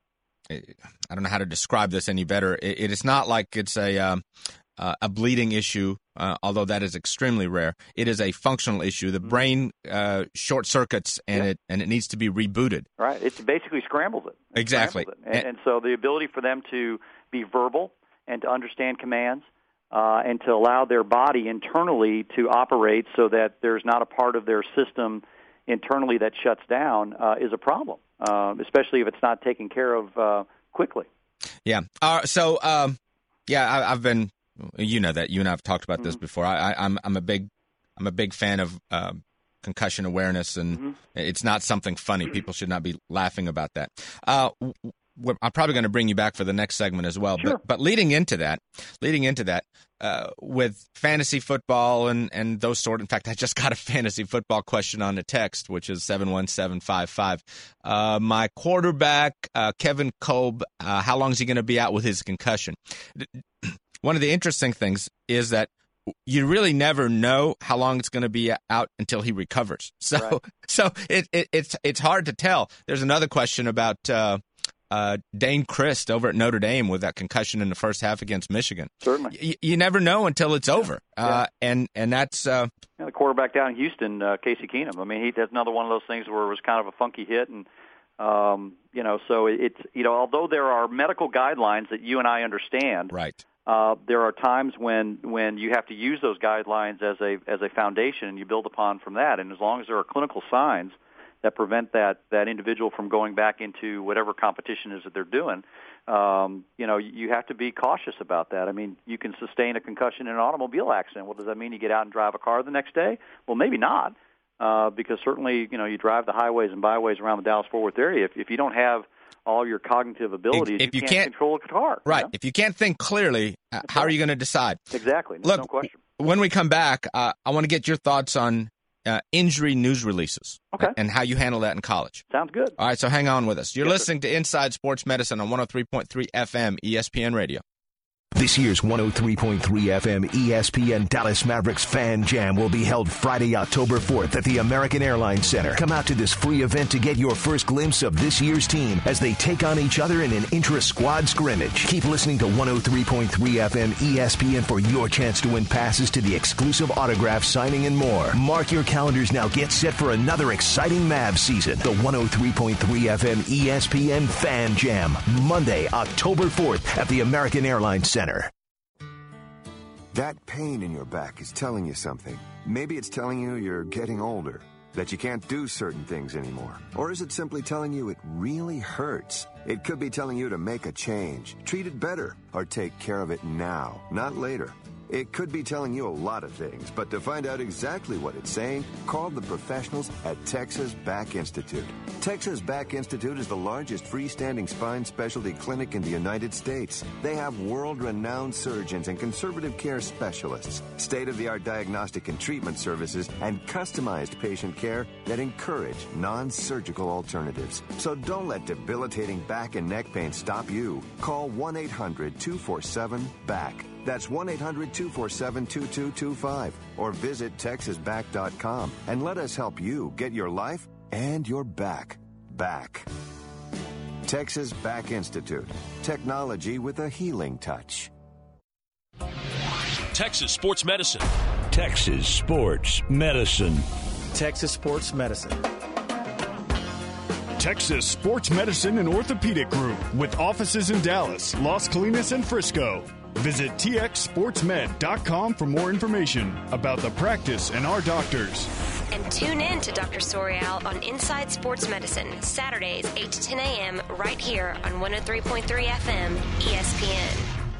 I don't know how to describe this any better. It, it is not like it's a um, uh, a bleeding issue, uh, although that is extremely rare. It is a functional issue. The brain uh, short circuits and Yeah. it and it needs to be rebooted. Right. It basically scrambles it. It Exactly. scrambles it. And, and so the ability for them to be verbal and to understand commands uh, and to allow their body internally to operate so that there's not a part of their system internally that shuts down uh, is a problem, uh, especially if it's not taken care of uh, quickly. Yeah. Uh, so, um, yeah, I, I've been, you know that you and I have talked about mm-hmm. this before. I, I, I'm I'm a big I'm a big fan of uh, concussion awareness, and mm-hmm. it's not something funny. People should not be laughing about that. Uh, we're, I'm probably going to bring you back for the next segment as well. Sure. But but leading into that, leading into that, uh, with fantasy football and, and those sort. In fact, I just got a fantasy football question on the text, which is seven one seven five five. Uh, my quarterback, uh, Kevin Kolb, uh, how long is he going to be out with his concussion? One of the interesting things is that you really never know how long it's going to be out until he recovers. So right. so it, it it's it's hard to tell. There's another question about uh, uh, Dane Christ over at Notre Dame with that concussion in the first half against Michigan. Certainly. Y- you never know until it's over. Yeah. Uh, and, and that's uh, yeah, the quarterback down in Houston, uh, Casey Keenum. I mean, he that's another one of those things where it was kind of a funky hit. And, um, you know, so it's, you know, although there are medical guidelines that you and I understand. Right. Uh, there are times when, when you have to use those guidelines as a as a foundation, and you build upon from that. And as long as there are clinical signs that prevent that, that individual from going back into whatever competition is that they're doing, um, you know, you have to be cautious about that. I mean, you can sustain a concussion in an automobile accident. Well, does that mean you get out and drive a car the next day? Well, maybe not, uh, because certainly, you know, you drive the highways and byways around the Dallas-Fort Worth area. If, if you don't have all your cognitive abilities, if, if you, you can't, can't control a car. Right. You know? If you can't think clearly, uh, how right. are you going to decide? Exactly. No, Look, no question. When we come back, uh, I want to get your thoughts on uh, injury news releases okay. and how you handle that in college. Sounds good. All right, so hang on with us. You're yes, listening sir. to Inside Sports Medicine on one oh three point three F M E S P N Radio. This year's one oh three point three F M E S P N Dallas Mavericks Fan Jam will be held Friday, October fourth at the American Airlines Center. Come out to this free event to get your first glimpse of this year's team as they take on each other in an intra-squad scrimmage. Keep listening to one oh three point three F M E S P N for your chance to win passes to the exclusive autograph signing and more. Mark your calendars now. Get set for another exciting Mavs season. The one oh three point three F M E S P N Fan Jam, Monday, October fourth at the American Airlines Center. That pain in your back is telling you something. Maybe it's telling you you're getting older, that you can't do certain things anymore. Or is it simply telling you it really hurts? It could be telling you to make a change, treat it better, or take care of it now, not later. It could be telling you a lot of things, but to find out exactly what it's saying, call the professionals at Texas Back Institute. Texas Back Institute is the largest freestanding spine specialty clinic in the United States. They have world-renowned surgeons and conservative care specialists, state-of-the-art diagnostic and treatment services, and customized patient care that encourage non-surgical alternatives. So don't let debilitating back and neck pain stop you. Call one eight hundred two four seven B A C K. That's one eight hundred two four seven two two two five, or visit texas back dot com and let us help you get your life and your back back. Texas Back Institute. Technology with a healing touch. Texas Sports Medicine. Texas Sports Medicine. Texas Sports Medicine. Texas Sports Medicine and Orthopedic Group with offices in Dallas, Las Colinas, and Frisco. Visit T X sports med dot com for more information about the practice and our doctors. And tune in to Doctor Sorial on Inside Sports Medicine, Saturdays, eight to ten a.m., right here on one oh three point three F M, E S P N.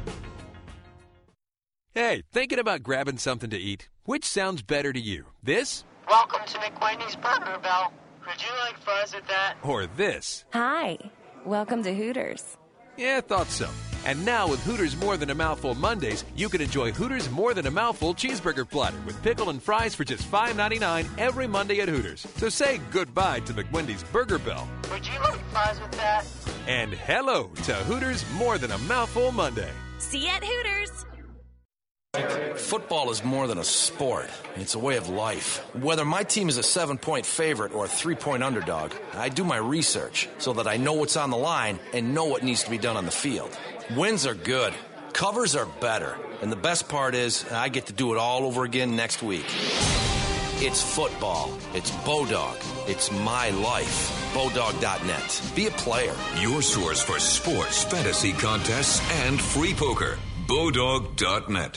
Hey, thinking about grabbing something to eat? Which sounds better to you, this? Welcome to McWendy's Burger Bell. Would you like fries with that? Or this? Hi, welcome to Hooters. Yeah, thought so. And now with Hooters More Than a Mouthful Mondays, you can enjoy Hooters More Than a Mouthful cheeseburger platter with pickle and fries for just five ninety-nine every Monday at Hooters. So say goodbye to McWendy's Burger Bell. Would you like fries with that? And hello to Hooters More Than a Mouthful Monday. See you at Hooters. Football is more than a sport. It's a way of life. Whether my team is a seven-point favorite or a three-point underdog, I do my research so that I know what's on the line and know what needs to be done on the field. Wins are good. Covers are better. And the best part is I get to do it all over again next week. It's football. It's Bodog. It's my life. Bodog dot net. Be a player. Your source for sports, fantasy contests, and free poker. Bodog dot net.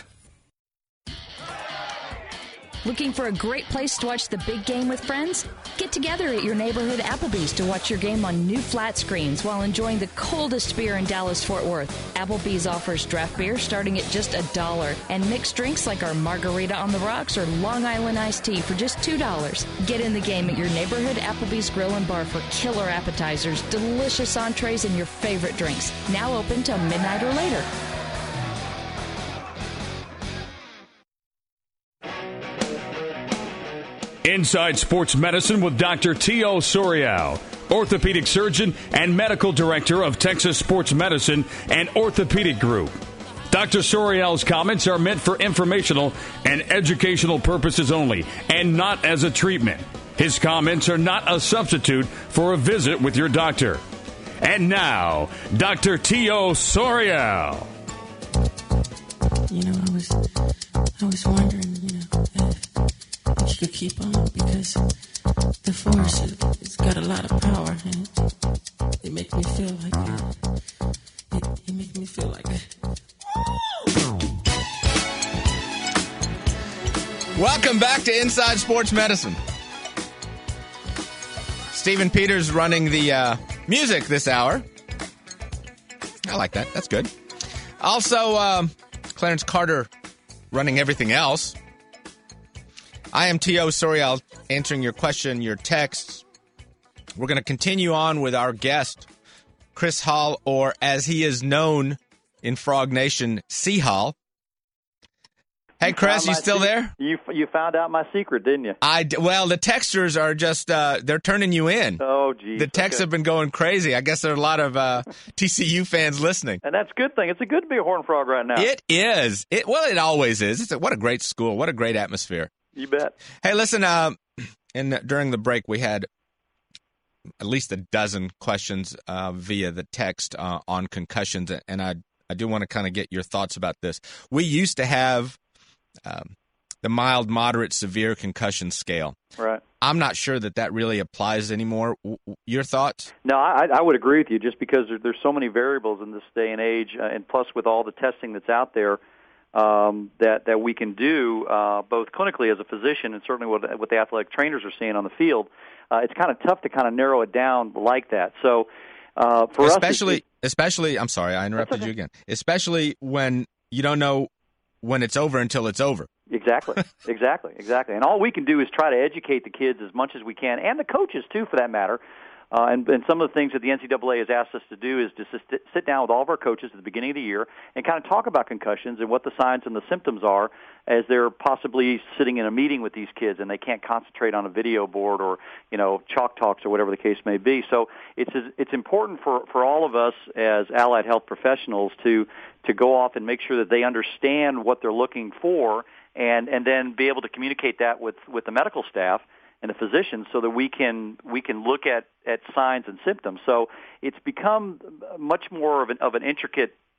Looking for a great place to watch the big game with friends? Get together at your neighborhood Applebee's to watch your game on new flat screens while enjoying the coldest beer in Dallas-Fort Worth. Applebee's offers draft beer starting at just a dollar and mixed drinks like our Margarita on the Rocks or Long Island iced tea for just two dollars. Get in the game at your neighborhood Applebee's Grill and Bar for killer appetizers, delicious entrees, and your favorite drinks. Now open till midnight or later. Inside Sports Medicine with Doctor Tio Sorial, orthopedic surgeon and medical director of Texas Sports Medicine and Orthopedic Group. Doctor Sorial's comments are meant for informational and educational purposes only, and not as a treatment. His comments are not a substitute for a visit with your doctor. And now, Doctor Tio Sorial. You know, I was, I was wondering, you know, if you could keep on, because the force, it, it's got a lot of power, and it, it makes me feel like it, it, it makes me feel like it. Welcome back to Inside Sports Medicine. Stephen Peters running the uh, music this hour. I like that. That's good. Also, um, Clarence Carter running everything else. I am Tio Sorial answering your question, your texts. We're going to continue on with our guest, Chris Hall, or as he is known in Frog Nation, C. Hall. Hey, Chris, you still there? You you found out my secret, didn't you? I d- well, the texters are just uh, they're turning you in. Oh, geez. The texts okay. have been going crazy. I guess there are a lot of uh, T C U fans listening, and that's a good thing. It's a good to be a Horned Frog right now. It is. It well, it always is. It's a, what a great school. What a great atmosphere. You bet. Hey, listen. Uh, and during the break, we had at least a dozen questions uh, via the text uh, on concussions, and I I do want to kind of get your thoughts about this. We used to have um, the mild, moderate, severe concussion scale. Right. I'm not sure that that really applies anymore. W- your thoughts? No, I, I would agree with you, just because there, there's so many variables in this day and age, uh, and plus with all the testing that's out there um, that that we can do, uh, both clinically as a physician and certainly what, what the athletic trainers are seeing on the field, uh, it's kind of tough to kind of narrow it down like that. So uh, for especially, us, especially, I'm sorry, I interrupted okay. you again. Especially when you don't know when it's over until it's over. Exactly, exactly, exactly. And all we can do is try to educate the kids as much as we can, and the coaches, too, for that matter. Uh, and, and some of the things that the N C double A has asked us to do is to sit, sit down with all of our coaches at the beginning of the year and kind of talk about concussions and what the signs and the symptoms are as they're possibly sitting in a meeting with these kids and they can't concentrate on a video board or, you know, chalk talks or whatever the case may be. So it's it's important for, for all of us as allied health professionals to to go off and make sure that they understand what they're looking for, and, and then be able to communicate that with, with the medical staff and the physicians so that we can we can look at, at signs and symptoms. So it's become much more of an, of an intricate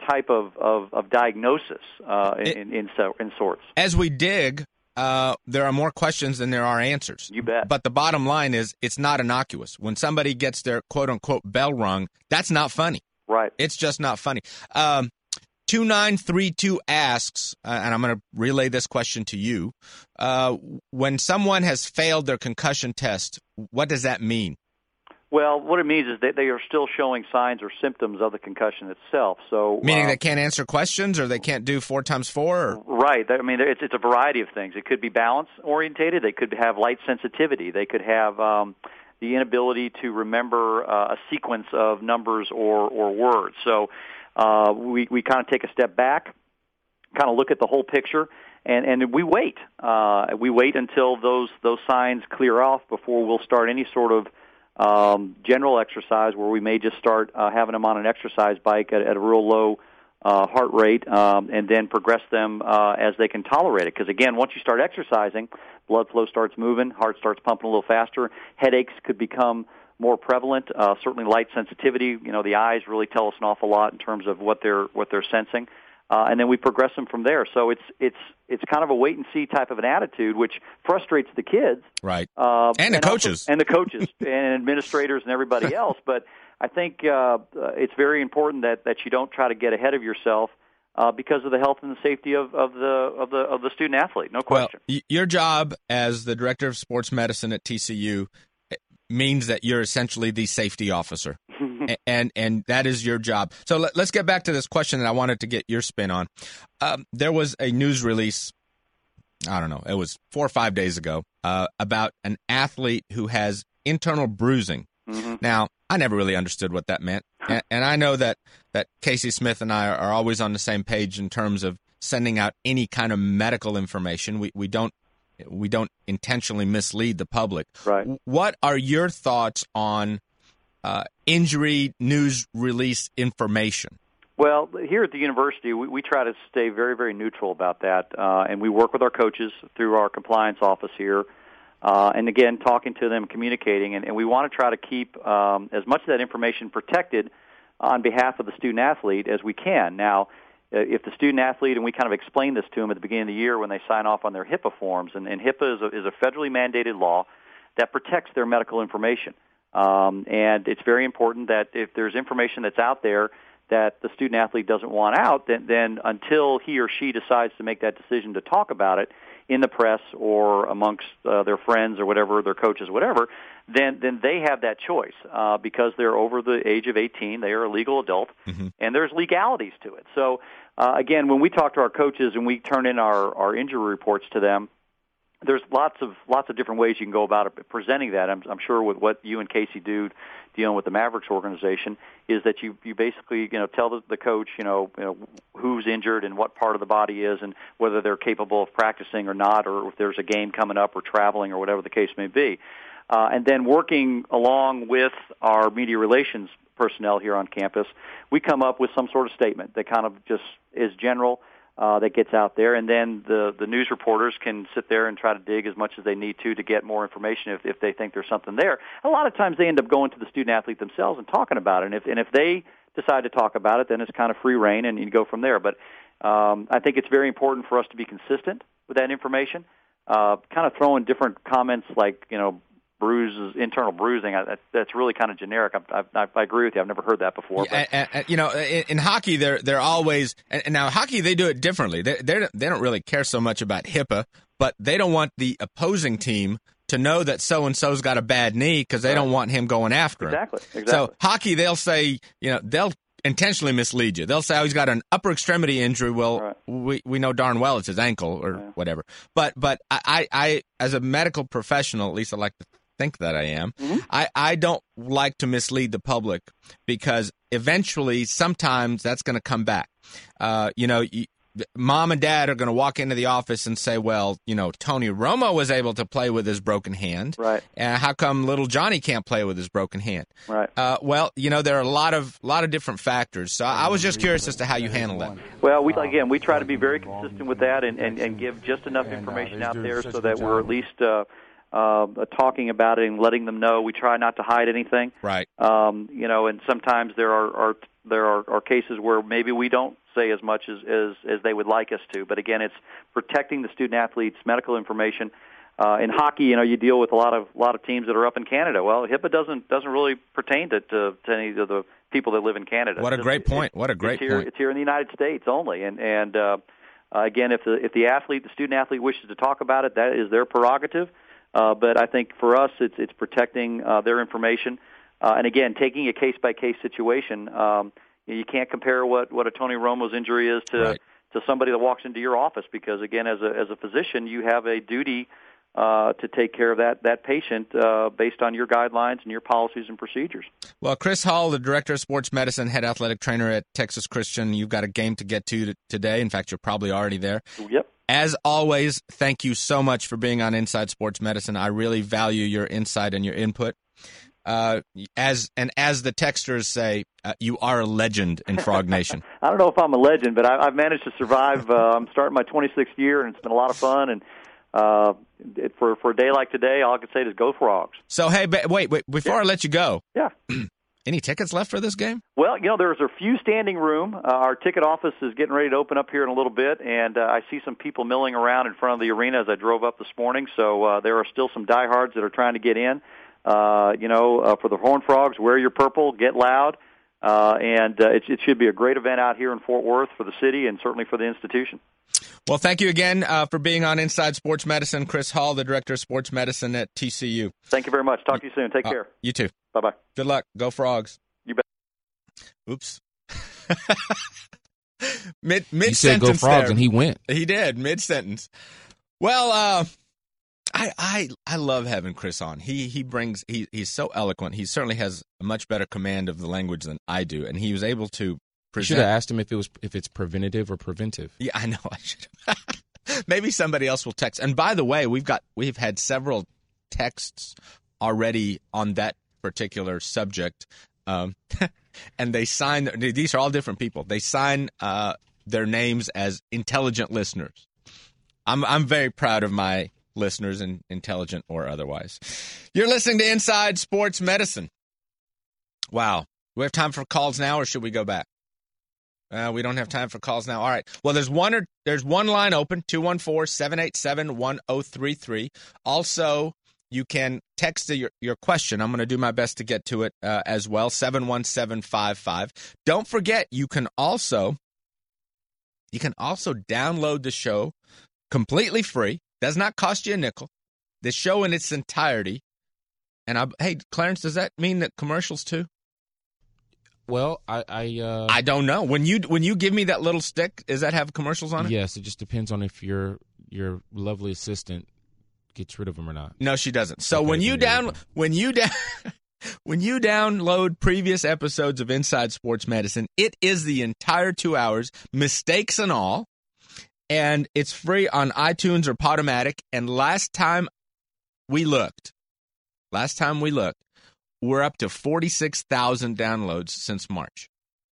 type of, of, of diagnosis uh, in, in, in, in sorts. As we dig, uh, there are more questions than there are answers. You bet. But the bottom line is it's not innocuous. When somebody gets their quote-unquote bell rung, that's not funny. Right. It's just not funny. Um, two nine three two asks, uh, and I'm going to relay this question to you. Uh, when someone has failed their concussion test, what does that mean? Well, what it means is that they are still showing signs or symptoms of the concussion itself. So, Meaning uh, they can't answer questions or they can't do four times four? Or? Right. I mean, it's, it's a variety of things. It could be balance-orientated. They could have light sensitivity. They could have um, the inability to remember uh, a sequence of numbers or, or words. So uh, we, we kind of take a step back, kind of look at the whole picture, and, and we wait. Uh, we wait until those, those signs clear off before we'll start any sort of Um, general exercise where we may just start uh, having them on an exercise bike at, at a real low uh, heart rate um, and then progress them uh, as they can tolerate it. Because, again, once you start exercising, blood flow starts moving, heart starts pumping a little faster, headaches could become more prevalent, uh, certainly light sensitivity. You know, the eyes really tell us an awful lot in terms of what they're, what they're sensing. Uh, and then we progress them from there. So it's it's it's kind of a wait and see type of an attitude, which frustrates the kids, right? Uh, and the and coaches, also, and the coaches, and administrators, and everybody else. But I think uh, it's very important that, that you don't try to get ahead of yourself uh, because of the health and the safety of, of the of the of the student athlete. No question. Well, your job as the director of sports medicine at T C U means that you're essentially the safety officer. and and that is your job. So let, let's get back to this question that I wanted to get your spin on. Um, there was a news release, I don't know, it was four or five days ago, uh, about an athlete who has internal bruising. Mm-hmm. Now, I never really understood what that meant. and, and I know that, that Casey Smith and I are, are always on the same page in terms of sending out any kind of medical information. We we don't we don't intentionally mislead the public. Right. What are your thoughts on Uh, injury news release information? Well, here at the university, we, we try to stay very, very neutral about that, uh, and we work with our coaches through our compliance office here, uh, and again, talking to them, communicating, and, and we want to try to keep um, as much of that information protected on behalf of the student athlete as we can. Now, if the student athlete, and we kind of explain this to them at the beginning of the year when they sign off on their HIPAA forms, and, and HIPAA is a, is a federally mandated law that protects their medical information. Um, and it's very important that if there's information that's out there that the student athlete doesn't want out, then, then until he or she decides to make that decision to talk about it in the press or amongst uh, their friends or whatever, their coaches, whatever, then then they have that choice uh, because they're over the age of eighteen. They are a legal adult, mm-hmm. and there's legalities to it. So, uh, again, when we talk to our coaches and we turn in our, our injury reports to them, there's lots of lots of different ways you can go about it, presenting that. I'm, I'm sure with what you and Casey do dealing with the Mavericks organization is that you, you basically you know tell the, the coach you know, you know who's injured and what part of the body is and whether they're capable of practicing or not, or if there's a game coming up or traveling or whatever the case may be, uh, and then working along with our media relations personnel here on campus, we come up with some sort of statement that kind of just is general. Uh, that gets out there, and then the, the news reporters can sit there and try to dig as much as they need to to get more information if, if they think there's something there. A lot of times they end up going to the student athlete themselves and talking about it, and if, and if they decide to talk about it, then it's kind of free reign, and you go from there. But um, I think it's very important for us to be consistent with that information, uh, kind of throwing different comments like, you know, bruises, internal bruising. I, that, that's really kind of generic. I, I, I agree with you. I've never heard that before. Yeah, and, and, you know, in, in hockey, they're they're always and, and now hockey they do it differently. They they they don't really care so much about HIPAA, but they don't want the opposing team to know that so and so's got a bad knee because they right. don't want him going after him. Exactly. Exactly. So hockey, they'll say, you know, they'll intentionally mislead you. They'll say, oh, he's got an upper extremity injury. Well, right. we we know darn well it's his ankle or yeah. whatever. But but I, I as a medical professional, at least I like to think that I am. Mm-hmm. I, I don't like to mislead the public because eventually, sometimes that's going to come back. Uh, you know, you, mom and dad are going to walk into the office and say, well, you know, Tony Romo was able to play with his broken hand. Right. And how come little Johnny can't play with his broken hand? Right. Uh, well, you know, there are a lot of lot of different factors. So I was just curious as to how you handle that. Well, we again, we try to be very consistent with that and, and, and give just enough information out there so that we're at least uh, uh, talking about it and letting them know. We try not to hide anything. Right. Um, you know, and sometimes there are, are there are, are cases where maybe we don't say as much as, as, as they would like us to. But again, it's protecting the student-athlete's medical information. Uh, in hockey, you know, you deal with a lot of a lot of teams that are up in Canada. Well, HIPAA doesn't doesn't really pertain to, to, to any of the people that live in Canada. What a great it's, point! What a great it's here, point! It's here in the United States only, and and uh, uh, again, if the if the athlete, the student athlete, wishes to talk about it, that is their prerogative. Uh, but I think for us, it's it's protecting uh, their information, uh, and again, taking a case by case situation. Um, you can't compare what, what a Tony Romo's injury is to right. to somebody that walks into your office, because again, as a as a physician, you have a duty Uh, to take care of that that patient uh, based on your guidelines and your policies and procedures. Well, Chris Hall, the Director of Sports Medicine, head athletic trainer at Texas Christian, you've got a game to get to today. In fact, you're probably already there. Yep. As always, thank you so much for being on Inside Sports Medicine. I really value your insight and your input. Uh, as and as the texters say, uh, you are a legend in Frog Nation. I don't know if I'm a legend, but I, I've managed to survive. Uh, I'm starting my twenty-sixth year, and it's been a lot of fun. And Uh, it, for for a day like today, all I can say is go Frogs. So, hey, ba- wait, wait, before yeah. I let you go, yeah, any tickets left for this game? Well, you know, there's a few standing room. Uh, our ticket office is getting ready to open up here in a little bit, and uh, I see some people milling around in front of the arena as I drove up this morning. So uh, there are still some diehards that are trying to get in. Uh, you know, uh, for the Horned Frogs, wear your purple, get loud, uh, and uh, it, it should be a great event out here in Fort Worth for the city and certainly for the institution. Well, thank you again uh, for being on Inside Sports Medicine. Chris Hall, the Director of Sports Medicine at T C U. Thank you very much. Talk to you soon. Take uh, care. You too. Bye-bye. Good luck. Go Frogs. You bet. Oops. mid mid He said go Frogs, there. And he went. He did, mid-sentence. Well, uh, I, I I love having Chris on. He he brings he he's so eloquent. He certainly has a much better command of the language than I do, and he was able to You should have asked him if it was if it's preventative or preventive. Yeah, I know. I should. Maybe somebody else will text. And by the way, we've got we've had several texts already on that particular subject, um, and they sign. These are all different people. They sign uh, their names as intelligent listeners. I'm I'm very proud of my listeners, and intelligent or otherwise. You're listening to Inside Sports Medicine. Wow. Do we have time for calls now, or should we go back? Uh, we don't have time for calls now. All right. Well, there's one or there's one line open, two one four, seven eight seven, one zero three three. Also, you can text your, your question. I'm going to do my best to get to it uh, as well, seven one seven five five. Don't forget, you can also you can also download the show completely free. Does not cost you a nickel. The show in its entirety. And I, hey, Clarence, does that mean that commercials too? Well, I I, uh, I don't know. When you when you give me that little stick, does that have commercials on it? Yes, it just depends on if your your lovely assistant gets rid of them or not. No, she doesn't. So Okay, when you then down when you down when you download previous episodes of Inside Sports Medicine, it is the entire two hours, mistakes and all, and it's free on iTunes or Podomatic. And last time we looked, last time we looked. We're up to forty-six thousand downloads since March.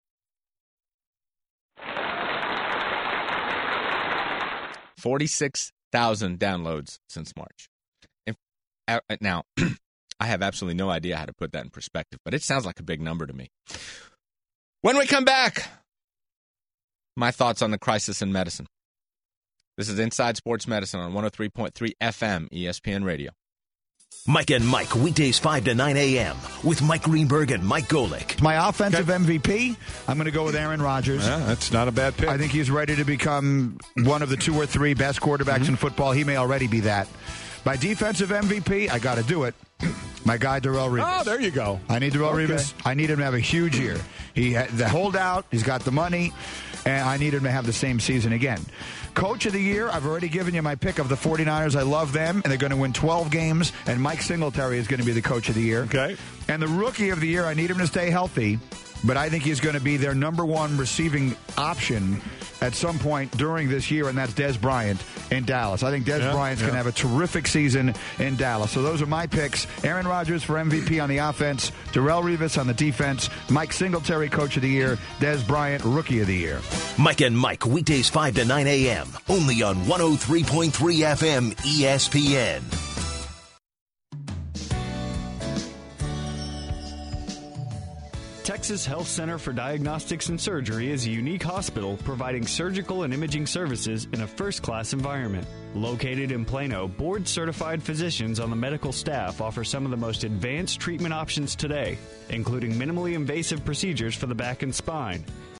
forty-six thousand downloads since March. If, uh, now, I have absolutely no idea how to put that in perspective, but it sounds like a big number to me. When we come back, my thoughts on the crisis in medicine. This is Inside Sports Medicine on one oh three point three F M E S P N Radio. Mike and Mike, weekdays five to nine a.m. with Mike Greenberg and Mike Golick. My offensive M V P, I'm going to go with Aaron Rodgers. Yeah, that's not a bad pick. I think he's ready to become one of the two or three best quarterbacks mm-hmm. in football. He may already be that. My defensive M V P, I got to do it. My guy, Darrelle Revis. Oh, there you go. I need Darrelle okay. Revis. I need him to have a huge year. He had the holdout. He's got the money. And I need him to have the same season again. Coach of the year, I've already given you my pick of the 49ers. I love them, and they're going to win twelve games, and Mike Singletary is going to be the coach of the year. Okay. And the rookie of the year, I need him to stay healthy, but I think he's going to be their number one receiving option at some point during this year, and that's Dez Bryant in Dallas. I think Dez yeah, Bryant's yeah. going to have a terrific season in Dallas. So those are my picks. Aaron Rodgers for M V P on the offense, Darrelle Revis on the defense, Mike Singletary, coach of the year, Dez Bryant, rookie of the year. Mike and Mike, weekdays five to nine a.m., only on one oh three point three F M E S P N. Texas Health Center for Diagnostics and Surgery is a unique hospital providing surgical and imaging services in a first-class environment. Located in Plano, board-certified physicians on the medical staff offer some of the most advanced treatment options today, including minimally invasive procedures for the back and spine,